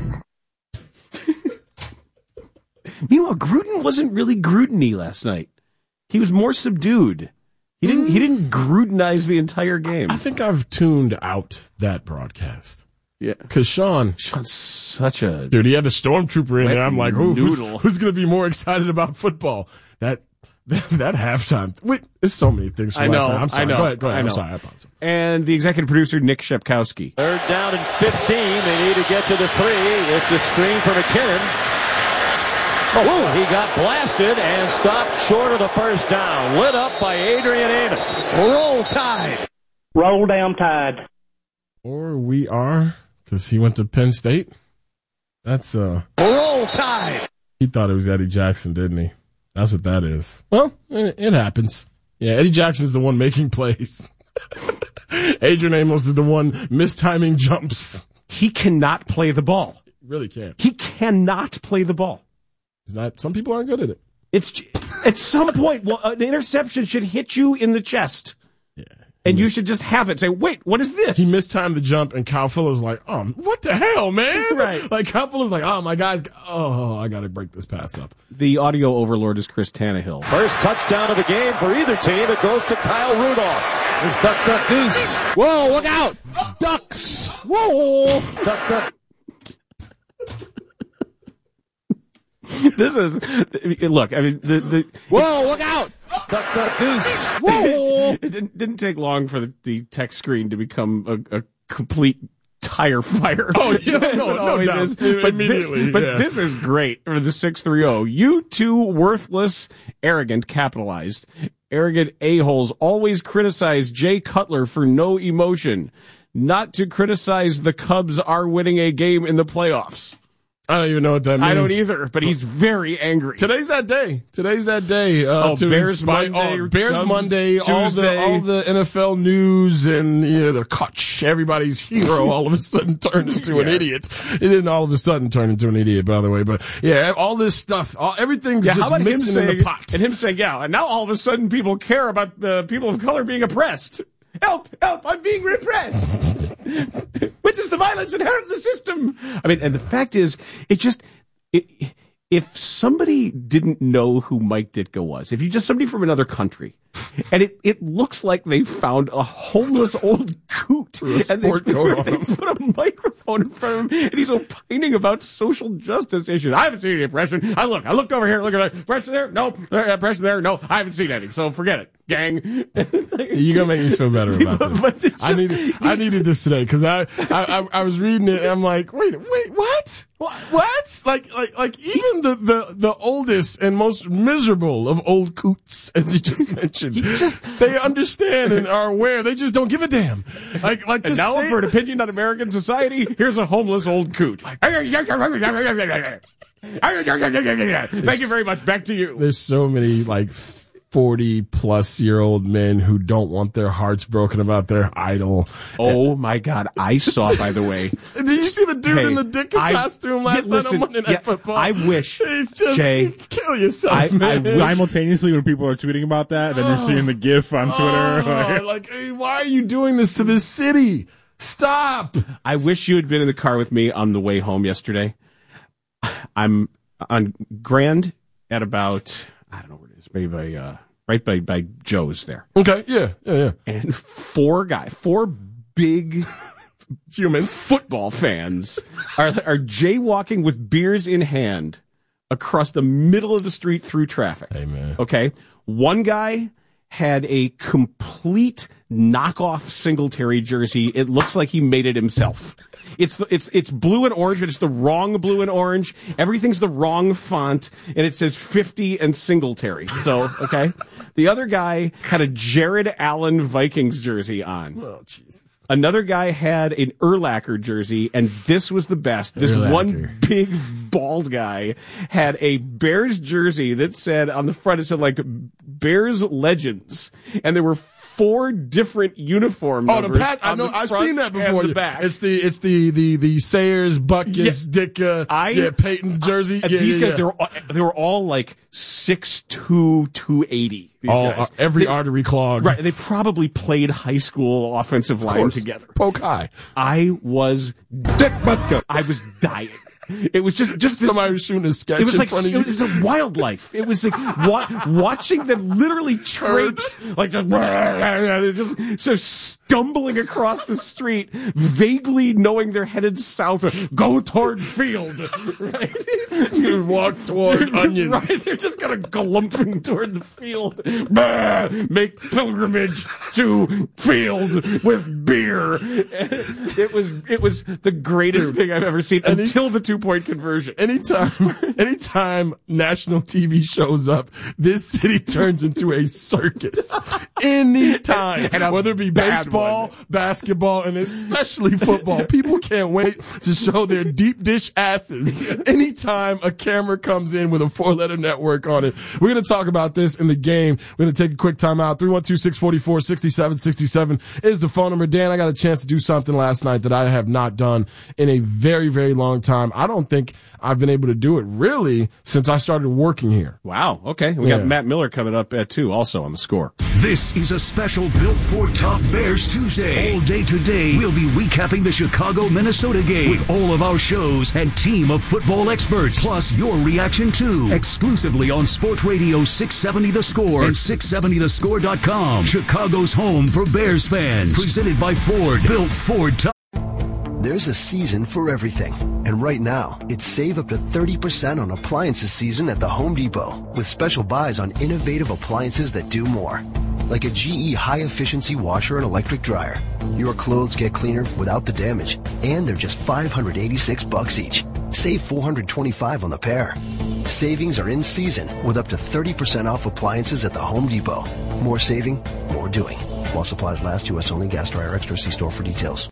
Meanwhile, Gruden wasn't really Gruden-y last night. He was more subdued. He didn't Grudenize the entire game. I think I've tuned out that broadcast. Yeah. Because Sean's such a... Dude, he had a stormtrooper in there. I'm like, who's going to be more excited about football? That halftime. Wait, there's so many things from last night. I'm sorry. Go ahead. I'm sorry. I apologize. And the executive producer, Nick Shepkowski. 3rd down and 15. They need to get to the 3. It's a screen for McKinnon. Oh, he got blasted and stopped short of the first down. Lit up by Adrian Amos. Roll Tide. Roll down Tide. Or we are, because he went to Penn State. That's Roll Tide. He thought it was Eddie Jackson, didn't he? That's what that is. Well, it happens. Yeah, Eddie Jackson's the one making plays. Adrian Amos is the one mistiming jumps. He cannot play the ball. Really can't. He cannot play the ball. He's not. Some people aren't good at it. It's at some point, an interception should hit you in the chest. And you should just have it. Say, wait, what is this? He mistimed the jump, and Kyle Fuller's like, oh, what the hell, man? Right. Like, Kyle Fuller's like, oh, my guy's, I got to break this pass up. The audio overlord is Chris Tannehill. First touchdown of the game for either team. It goes to Kyle Rudolph. It's duck, duck, goose. Whoa, look out. Ducks. Whoa. Duck, duck. This is, look, I mean, whoa, look out. Duck, duck, goose. Whoa. It didn't take long for the text screen to become a complete tire fire. Oh, yeah, no doubt. Immediately. But this is great for the 630. You two worthless, arrogant, capitalized, arrogant a-holes always criticize Jay Cutler for no emotion. Not to criticize the Cubs are winning a game in the playoffs. I don't even know what that means. I don't either, but he's very angry. Today's that day. Bears Monday, all the NFL news and the coach, everybody's hero all of a sudden turned into an idiot. It didn't all of a sudden turn into an idiot, by the way, but all this stuff, everything's just mixing in the pot. And him saying, and now all of a sudden people care about people of color being oppressed. Help, I'm being repressed. Which is the violence inherent in the system. I mean, and the fact is, if somebody didn't know who Mike Ditka was, if you just somebody from another country, and it looks like they found a homeless old coot, and they put a microphone in front of him, and he's opining about social justice issues. I haven't seen any oppression. I looked over here, look at that. Oppression there? No. Oppression there? No. I haven't seen any, so forget it, gang. See, you're gonna make me feel better about this. I needed this today, because I was reading it, and I'm like, wait, what? What? Like even the oldest and most miserable of old coots, as you just mentioned, they understand and are aware. They just don't give a damn. And now for an opinion on American society, here's a homeless old coot. Thank you very much. Back to you. There's so many 40-plus-year-old men who don't want their hearts broken about their idol. Oh my God! I saw, by the way. Did you see the dude in the Ditka costume last night on Monday Night Football? I wish. It's just Jay, kill yourself, man. Simultaneously, when people are tweeting about that, then you're seeing the GIF on Twitter. Hey, why are you doing this to this city? Stop! I wish you had been in the car with me on the way home yesterday. I'm on Grand at about, I don't know where it is, maybe right by Joe's there. Okay, yeah. And four big humans, football fans, are jaywalking with beers in hand across the middle of the street through traffic. Hey, man. Okay? One guy had a complete knockoff Singletary jersey. It looks like he made it himself. It's blue and orange, but it's the wrong blue and orange. Everything's the wrong font, and it says 50 and Singletary. So, okay. The other guy had a Jared Allen Vikings jersey on. Oh, Jesus. Another guy had an Urlacher jersey, and this was the best. This one big bald guy had a Bears jersey that said on the front, it said Bears Legends, and there were 4 different uniform numbers. I know, I've seen that before. It's the Sayers, Buckus, Ditka, Peyton jersey. These guys, they were all 6'2", 280. Every artery clogged. Right. They probably played high school offensive line together. Poke high. I was dying. It was just somebody was shooting a sketch in front of you. It was a wildlife. It was watching them literally traipse, just so stumbling across the street, vaguely knowing they're headed south. Go toward field. Right? You walk toward onions. Right. They're just kind of glumping toward the field. Make pilgrimage to field with beer. It was the greatest thing I've ever seen until the 2-point conversion. Anytime national TV shows up, this city turns into a circus. Anytime. Whether it be baseball, basketball, and especially football. People can't wait to show their deep dish asses anytime time a camera comes in with a 4-letter network on it. We're going to talk about this in the game. We're going to take a quick time out. 312-644-6767 is the phone number. Dan, I got a chance to do something last night that I have not done in a very, very long time. I don't think I've been able to do it really since I started working here. Wow. Okay. We got Matt Miller coming up at 2 also on the Score. This is a special Built for Tough Bears Tuesday. All day today, we'll be recapping the Chicago-Minnesota game with all of our shows and team of football experts, plus your reaction too, exclusively on Sports Radio 670 The Score and 670thescore.com. Chicago's home for Bears fans. Presented by Ford. Built Ford Tough. There's a season for everything, and right now, it's save up to 30% on appliances season at the Home Depot, with special buys on innovative appliances that do more. Like a GE high-efficiency washer and electric dryer. Your clothes get cleaner without the damage, and they're just $586 each. Save $425 on the pair. Savings are in season with up to 30% off appliances at the Home Depot. More saving, more doing. While supplies last, U.S. only. Gas dryer extra. See store for details.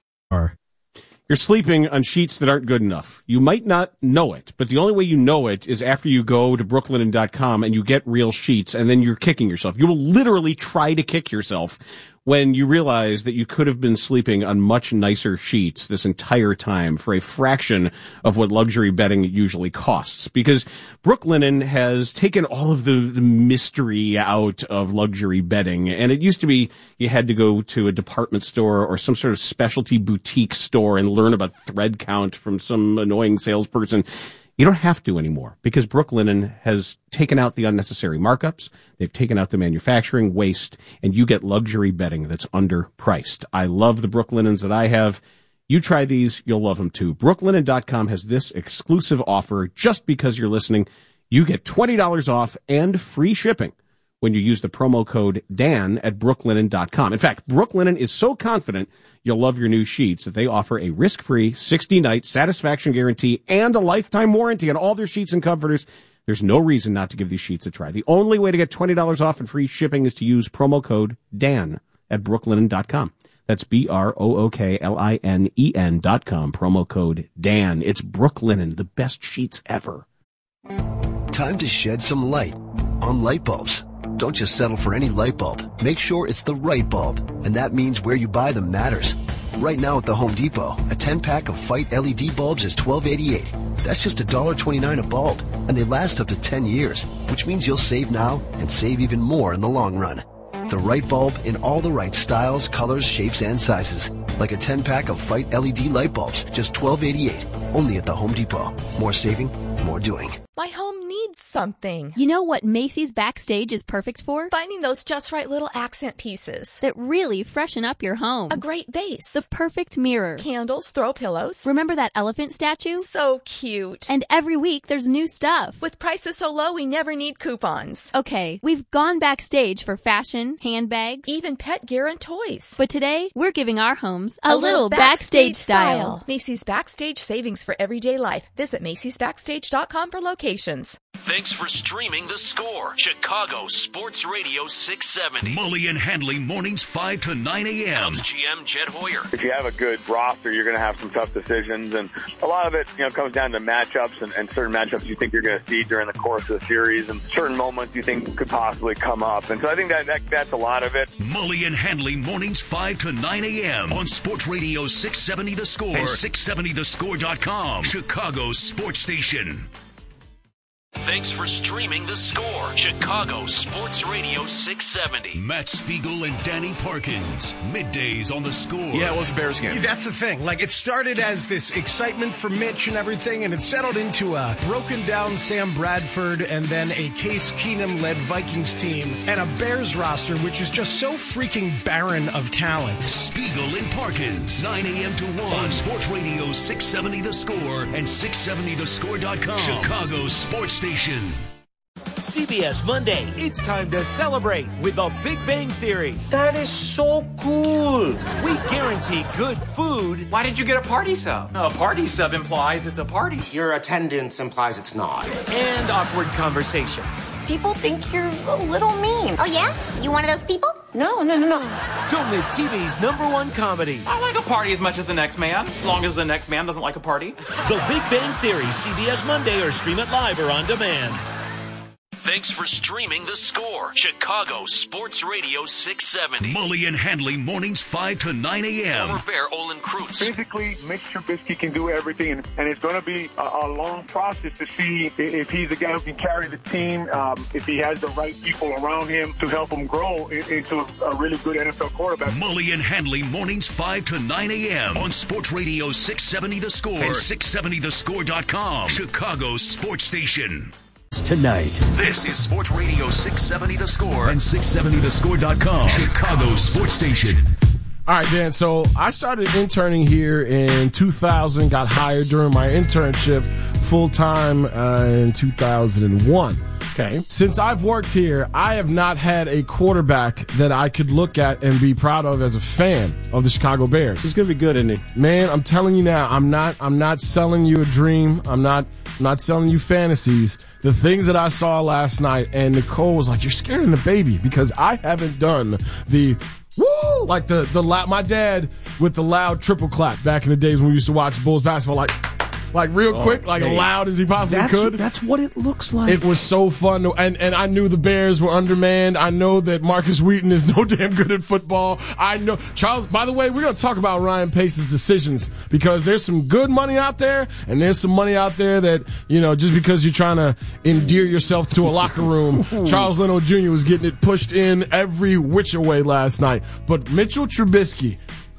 You're sleeping on sheets that aren't good enough. You might not know it, but the only way you know it is after you go to brooklinen.com and you get real sheets, and then you're kicking yourself. You will literally try to kick yourself when you realize that you could have been sleeping on much nicer sheets this entire time for a fraction of what luxury bedding usually costs. Because Brooklinen has taken all of the mystery out of luxury bedding. And it used to be you had to go to a department store or some sort of specialty boutique store and learn about thread count from some annoying salesperson. You don't have to anymore because Brooklinen has taken out the unnecessary markups. They've taken out the manufacturing waste, and you get luxury bedding that's underpriced. I love the Brooklinens that I have. You try these, you'll love them too. Brooklinen.com has this exclusive offer just because you're listening. You get $20 off and free shipping when you use the promo code Dan at brooklinen.com. In fact, Brooklinen is so confident you'll love your new sheets that they offer a risk-free 60-night satisfaction guarantee and a lifetime warranty on all their sheets and comforters. There's no reason not to give these sheets a try. The only way to get $20 off and free shipping is to use promo code Dan at brooklinen.com. That's BROOKLINEN.com, promo code Dan. It's Brooklinen, the best sheets ever. Time to shed some light on light bulbs. Don't just settle for any light bulb. Make sure it's the right bulb, and that means where you buy them matters. Right now at the Home Depot, a 10-pack of Fight LED bulbs is $12.88. That's just $1.29 a bulb, and they last up to 10 years, which means you'll save now and save even more in the long run. The right bulb in all the right styles, colors, shapes, and sizes. Like a 10-pack of Fight LED light bulbs, just $12.88. Only at the Home Depot. More saving, more doing. My home needs something. You know what Macy's Backstage is perfect for? Finding those just right little accent pieces that really freshen up your home. A great vase. The perfect mirror. Candles, throw pillows. Remember that elephant statue? So cute. And every week there's new stuff. With prices so low, we never need coupons. Okay, we've gone backstage for fashion, handbags, even pet gear and toys. But today, we're giving our homes a little backstage style. Macy's Backstage savings for everyday life. Visit Macy'sBackstage.com for locations. Thanks for streaming The Score, Chicago Sports Radio 670. Mully and Handley mornings 5 to 9 a.m. Cubs GM Jed Hoyer. If you have a good roster, you're going to have some tough decisions, and a lot of it, comes down to matchups and certain matchups you think you're going to see during the course of the series, and certain moments you think could possibly come up. And so I think that's a lot of it. Mully and Handley mornings 5 to 9 a.m. on Sports Radio 670 The Score and 670thescore.com. Chicago's sports station. Thanks for streaming The Score, Chicago Sports Radio 670. Matt Spiegel and Danny Parkins, middays on The Score. Yeah, it was a Bears game. That's the thing. It started as this excitement for Mitch and everything, and it settled into a broken down Sam Bradford and then a Case Keenum-led Vikings team and a Bears roster, which is just so freaking barren of talent. Spiegel and Parkins, 9 a.m. to 1 on Sports Radio 670 The Score and 670thescore.com. Chicago's sports station. CBS Monday, it's time to celebrate with The Big Bang Theory. That is so cool. We guarantee good food. Why did you get a party sub? A party sub implies it's a party. Your attendance implies it's not. And awkward conversation. People think you're a little mean. Oh, yeah? You one of those people? No. Don't miss TV's #1 comedy. I like a party as much as the next man, as long as the next man doesn't like a party. The Big Bang Theory, CBS Monday, or stream it live or on demand. Thanks for streaming The Score. Chicago Sports Radio 670. Mully and Handley mornings 5 to 9 a.m. Former Bear Olin Kreutz. Physically, Mitch Trubisky can do everything, and it's going to be a long process to see if he's the guy who can carry the team, if he has the right people around him to help him grow into a really good NFL quarterback. Mully and Handley mornings 5 to 9 a.m. on Sports Radio 670 The Score and 670thescore.com. Chicago's sports station. Tonight. This is Sports Radio 670 The Score and 670thescore.com. Chicago's sports station. All right, Dan. So I started interning here in 2000, got hired during my internship full-time in 2001. Okay. Since I've worked here, I have not had a quarterback that I could look at and be proud of as a fan of the Chicago Bears. He's going to be good, isn't he? Man, I'm telling you now, I'm not selling you a dream. I'm not selling you fantasies. The things that I saw last night, and Nicole was like, "You're scaring the baby," because I haven't done the woo, like the loud, my dad with the loud triple clap back in the days when we used to watch Bulls basketball, like real quick, like loud as he possibly could. That's what it looks like. It was so fun. And I knew the Bears were undermanned. I know that Marcus Wheaton is no damn good at football. I know Charles, by the way, we're going to talk about Ryan Pace's decisions because there's some good money out there and there's some money out there that, just because you're trying to endear yourself to a locker room, Charles Leno Jr. was getting it pushed in every which way last night. But Mitchell Trubisky,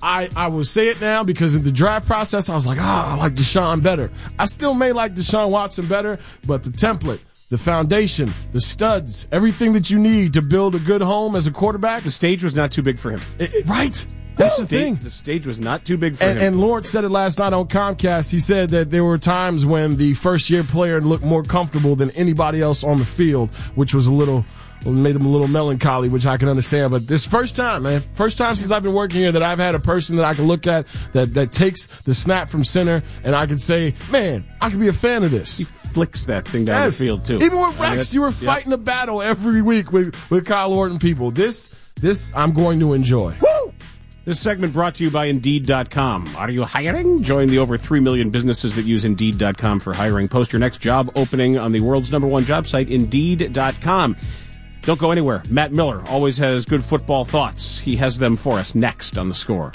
I will say it now because in the draft process, I was like, I like Deshaun better. I still may like Deshaun Watson better, but the template, the foundation, the studs, everything that you need to build a good home as a quarterback. The stage was not too big for him. Right. That's the thing. The stage was not too big for him. And Lawrence said it last night on Comcast. He said that there were times when the first-year player looked more comfortable than anybody else on the field, which was made him a little melancholy, which I can understand. But this first time since I've been working here that I've had a person that I can look at that takes the snap from center and I can say, man, I can be a fan of this. He flicks that thing down the field too. Even with Rex, you were fighting a battle every week with Kyle Orton people. This I'm going to enjoy. Woo! This segment brought to you by Indeed.com. Are you hiring? Join the over 3 million businesses that use Indeed.com for hiring. Post your next job opening on the world's #1 job site, Indeed.com. Don't go anywhere. Matt Miller always has good football thoughts. He has them for us next on The Score.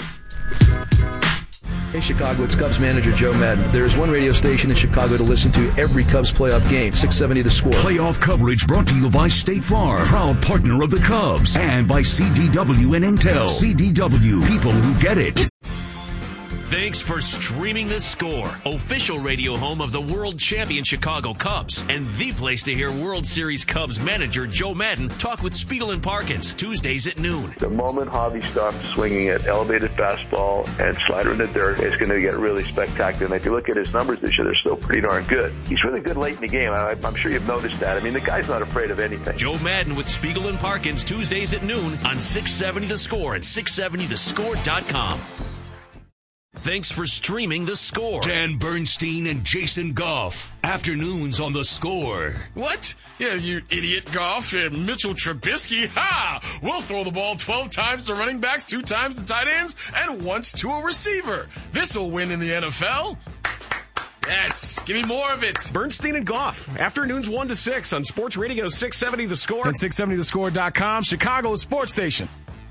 Hey, Chicago, it's Cubs manager Joe Madden. There is one radio station in Chicago to listen to every Cubs playoff game, 670 The Score. Playoff coverage brought to you by State Farm, proud partner of the Cubs, and by CDW and Intel. CDW, people who get it. Thanks for streaming The Score, official radio home of the world champion Chicago Cubs, and the place to hear World Series Cubs manager Joe Madden talk with Spiegel and Parkins, Tuesdays at noon. The moment Javi starts swinging at elevated fastball and slider in the dirt, it's going to get really spectacular. And if you look at his numbers this year, they're still pretty darn good. He's really good late in the game. I'm sure you've noticed that. I mean, the guy's not afraid of anything. Joe Madden with Spiegel and Parkins, Tuesdays at noon on 670 The Score and 670thescore.com. Thanks for streaming The Score. Dan Bernstein and Jason Goff. Afternoons on The Score. What? Yeah, you idiot, Goff and Mitchell Trubisky. Ha! We'll throw the ball 12 times to running backs, 2 times to tight ends, and once to a receiver. This'll win in the NFL. Yes, give me more of it. Bernstein and Goff. Afternoons 1 to 6 on Sports Radio 670 The Score. And 670thescore.com, Chicago's sports station.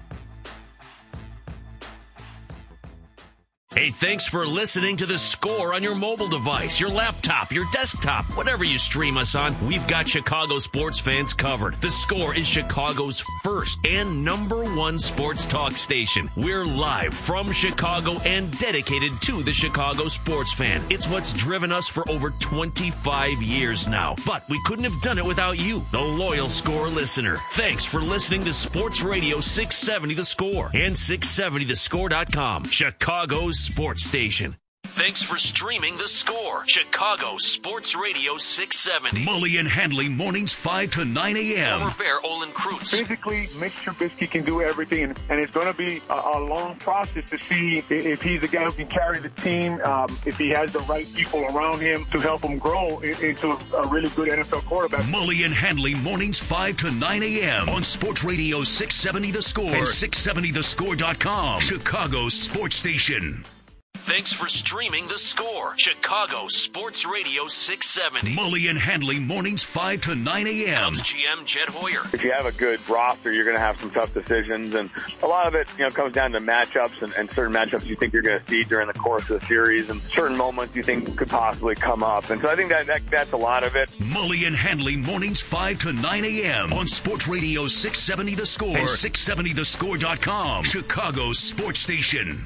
Hey, thanks for listening to The Score on your mobile device, your laptop, your desktop, whatever you stream us on. We've got Chicago sports fans covered. The Score is Chicago's first and #1 sports talk station. We're live from Chicago and dedicated to the Chicago sports fan. It's what's driven us for over 25 years now. But we couldn't have done it without you, the loyal Score listener. Thanks for listening to Sports Radio 670 The Score and 670thescore.com, Chicago's sports station. Thanks for streaming The Score, Chicago Sports Radio 670. Mully and Handley mornings 5 to 9 a.m. Former Bear Olin Kreutz. Physically, Mitch Trubisky can do everything, and it's going to be a long process to see if he's the guy who can carry the team, if he has the right people around him to help him grow into a really good NFL quarterback. Mully and Handley mornings 5 to 9 a.m. on Sports Radio 670 The Score and 670thescore.com, Chicago's sports station. Thanks for streaming The Score, Chicago Sports Radio 670. Mully and Handley mornings 5 to 9 a.m. Cubs GM Jed Hoyer. If you have a good roster, you're going to have some tough decisions, and a lot of it, comes down to matchups and certain matchups you think you're going to see during the course of the series, and certain moments you think could possibly come up. And so I think that's a lot of it. Mully and Handley mornings 5 to 9 a.m. on Sports Radio 670 The Score and 670thescore.com, Chicago's sports station.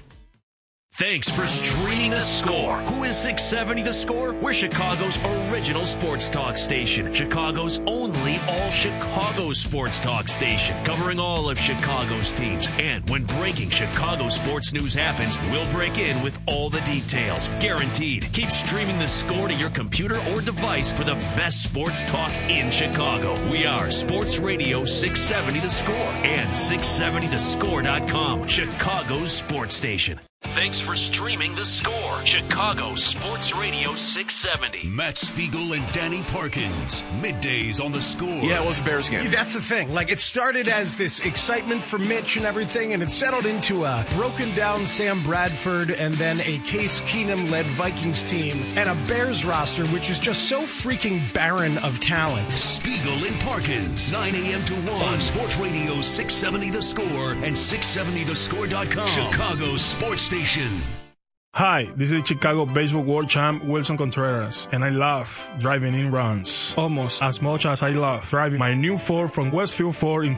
Thanks for streaming The Score. Who is 670 The Score? We're Chicago's original sports talk station. Chicago's only all-Chicago sports talk station. Covering all of Chicago's teams. And when breaking Chicago sports news happens, we'll break in with all the details. Guaranteed. Keep streaming The Score to your computer or device for the best sports talk in Chicago. We are Sports Radio 670 The Score and 670thescore.com, Chicago's sports station. Thanks for streaming The Score, Chicago Sports Radio 670. Matt Spiegel and Danny Parkins, middays on The Score. Yeah, it was a Bears game. That's the thing. It started as this excitement for Mitch and everything, and it settled into a broken down Sam Bradford and then a Case Keenum-led Vikings team and a Bears roster which is just so freaking barren of talent. Spiegel and Parkins, 9 a.m. to 1 on Sports Radio 670 The Score and 670thescore.com, Chicago's sports station. Hi, this is Chicago Baseball World Champ Wilson Contreras, and I love driving in runs almost as much as I love driving my new Ford from Westfield Ford in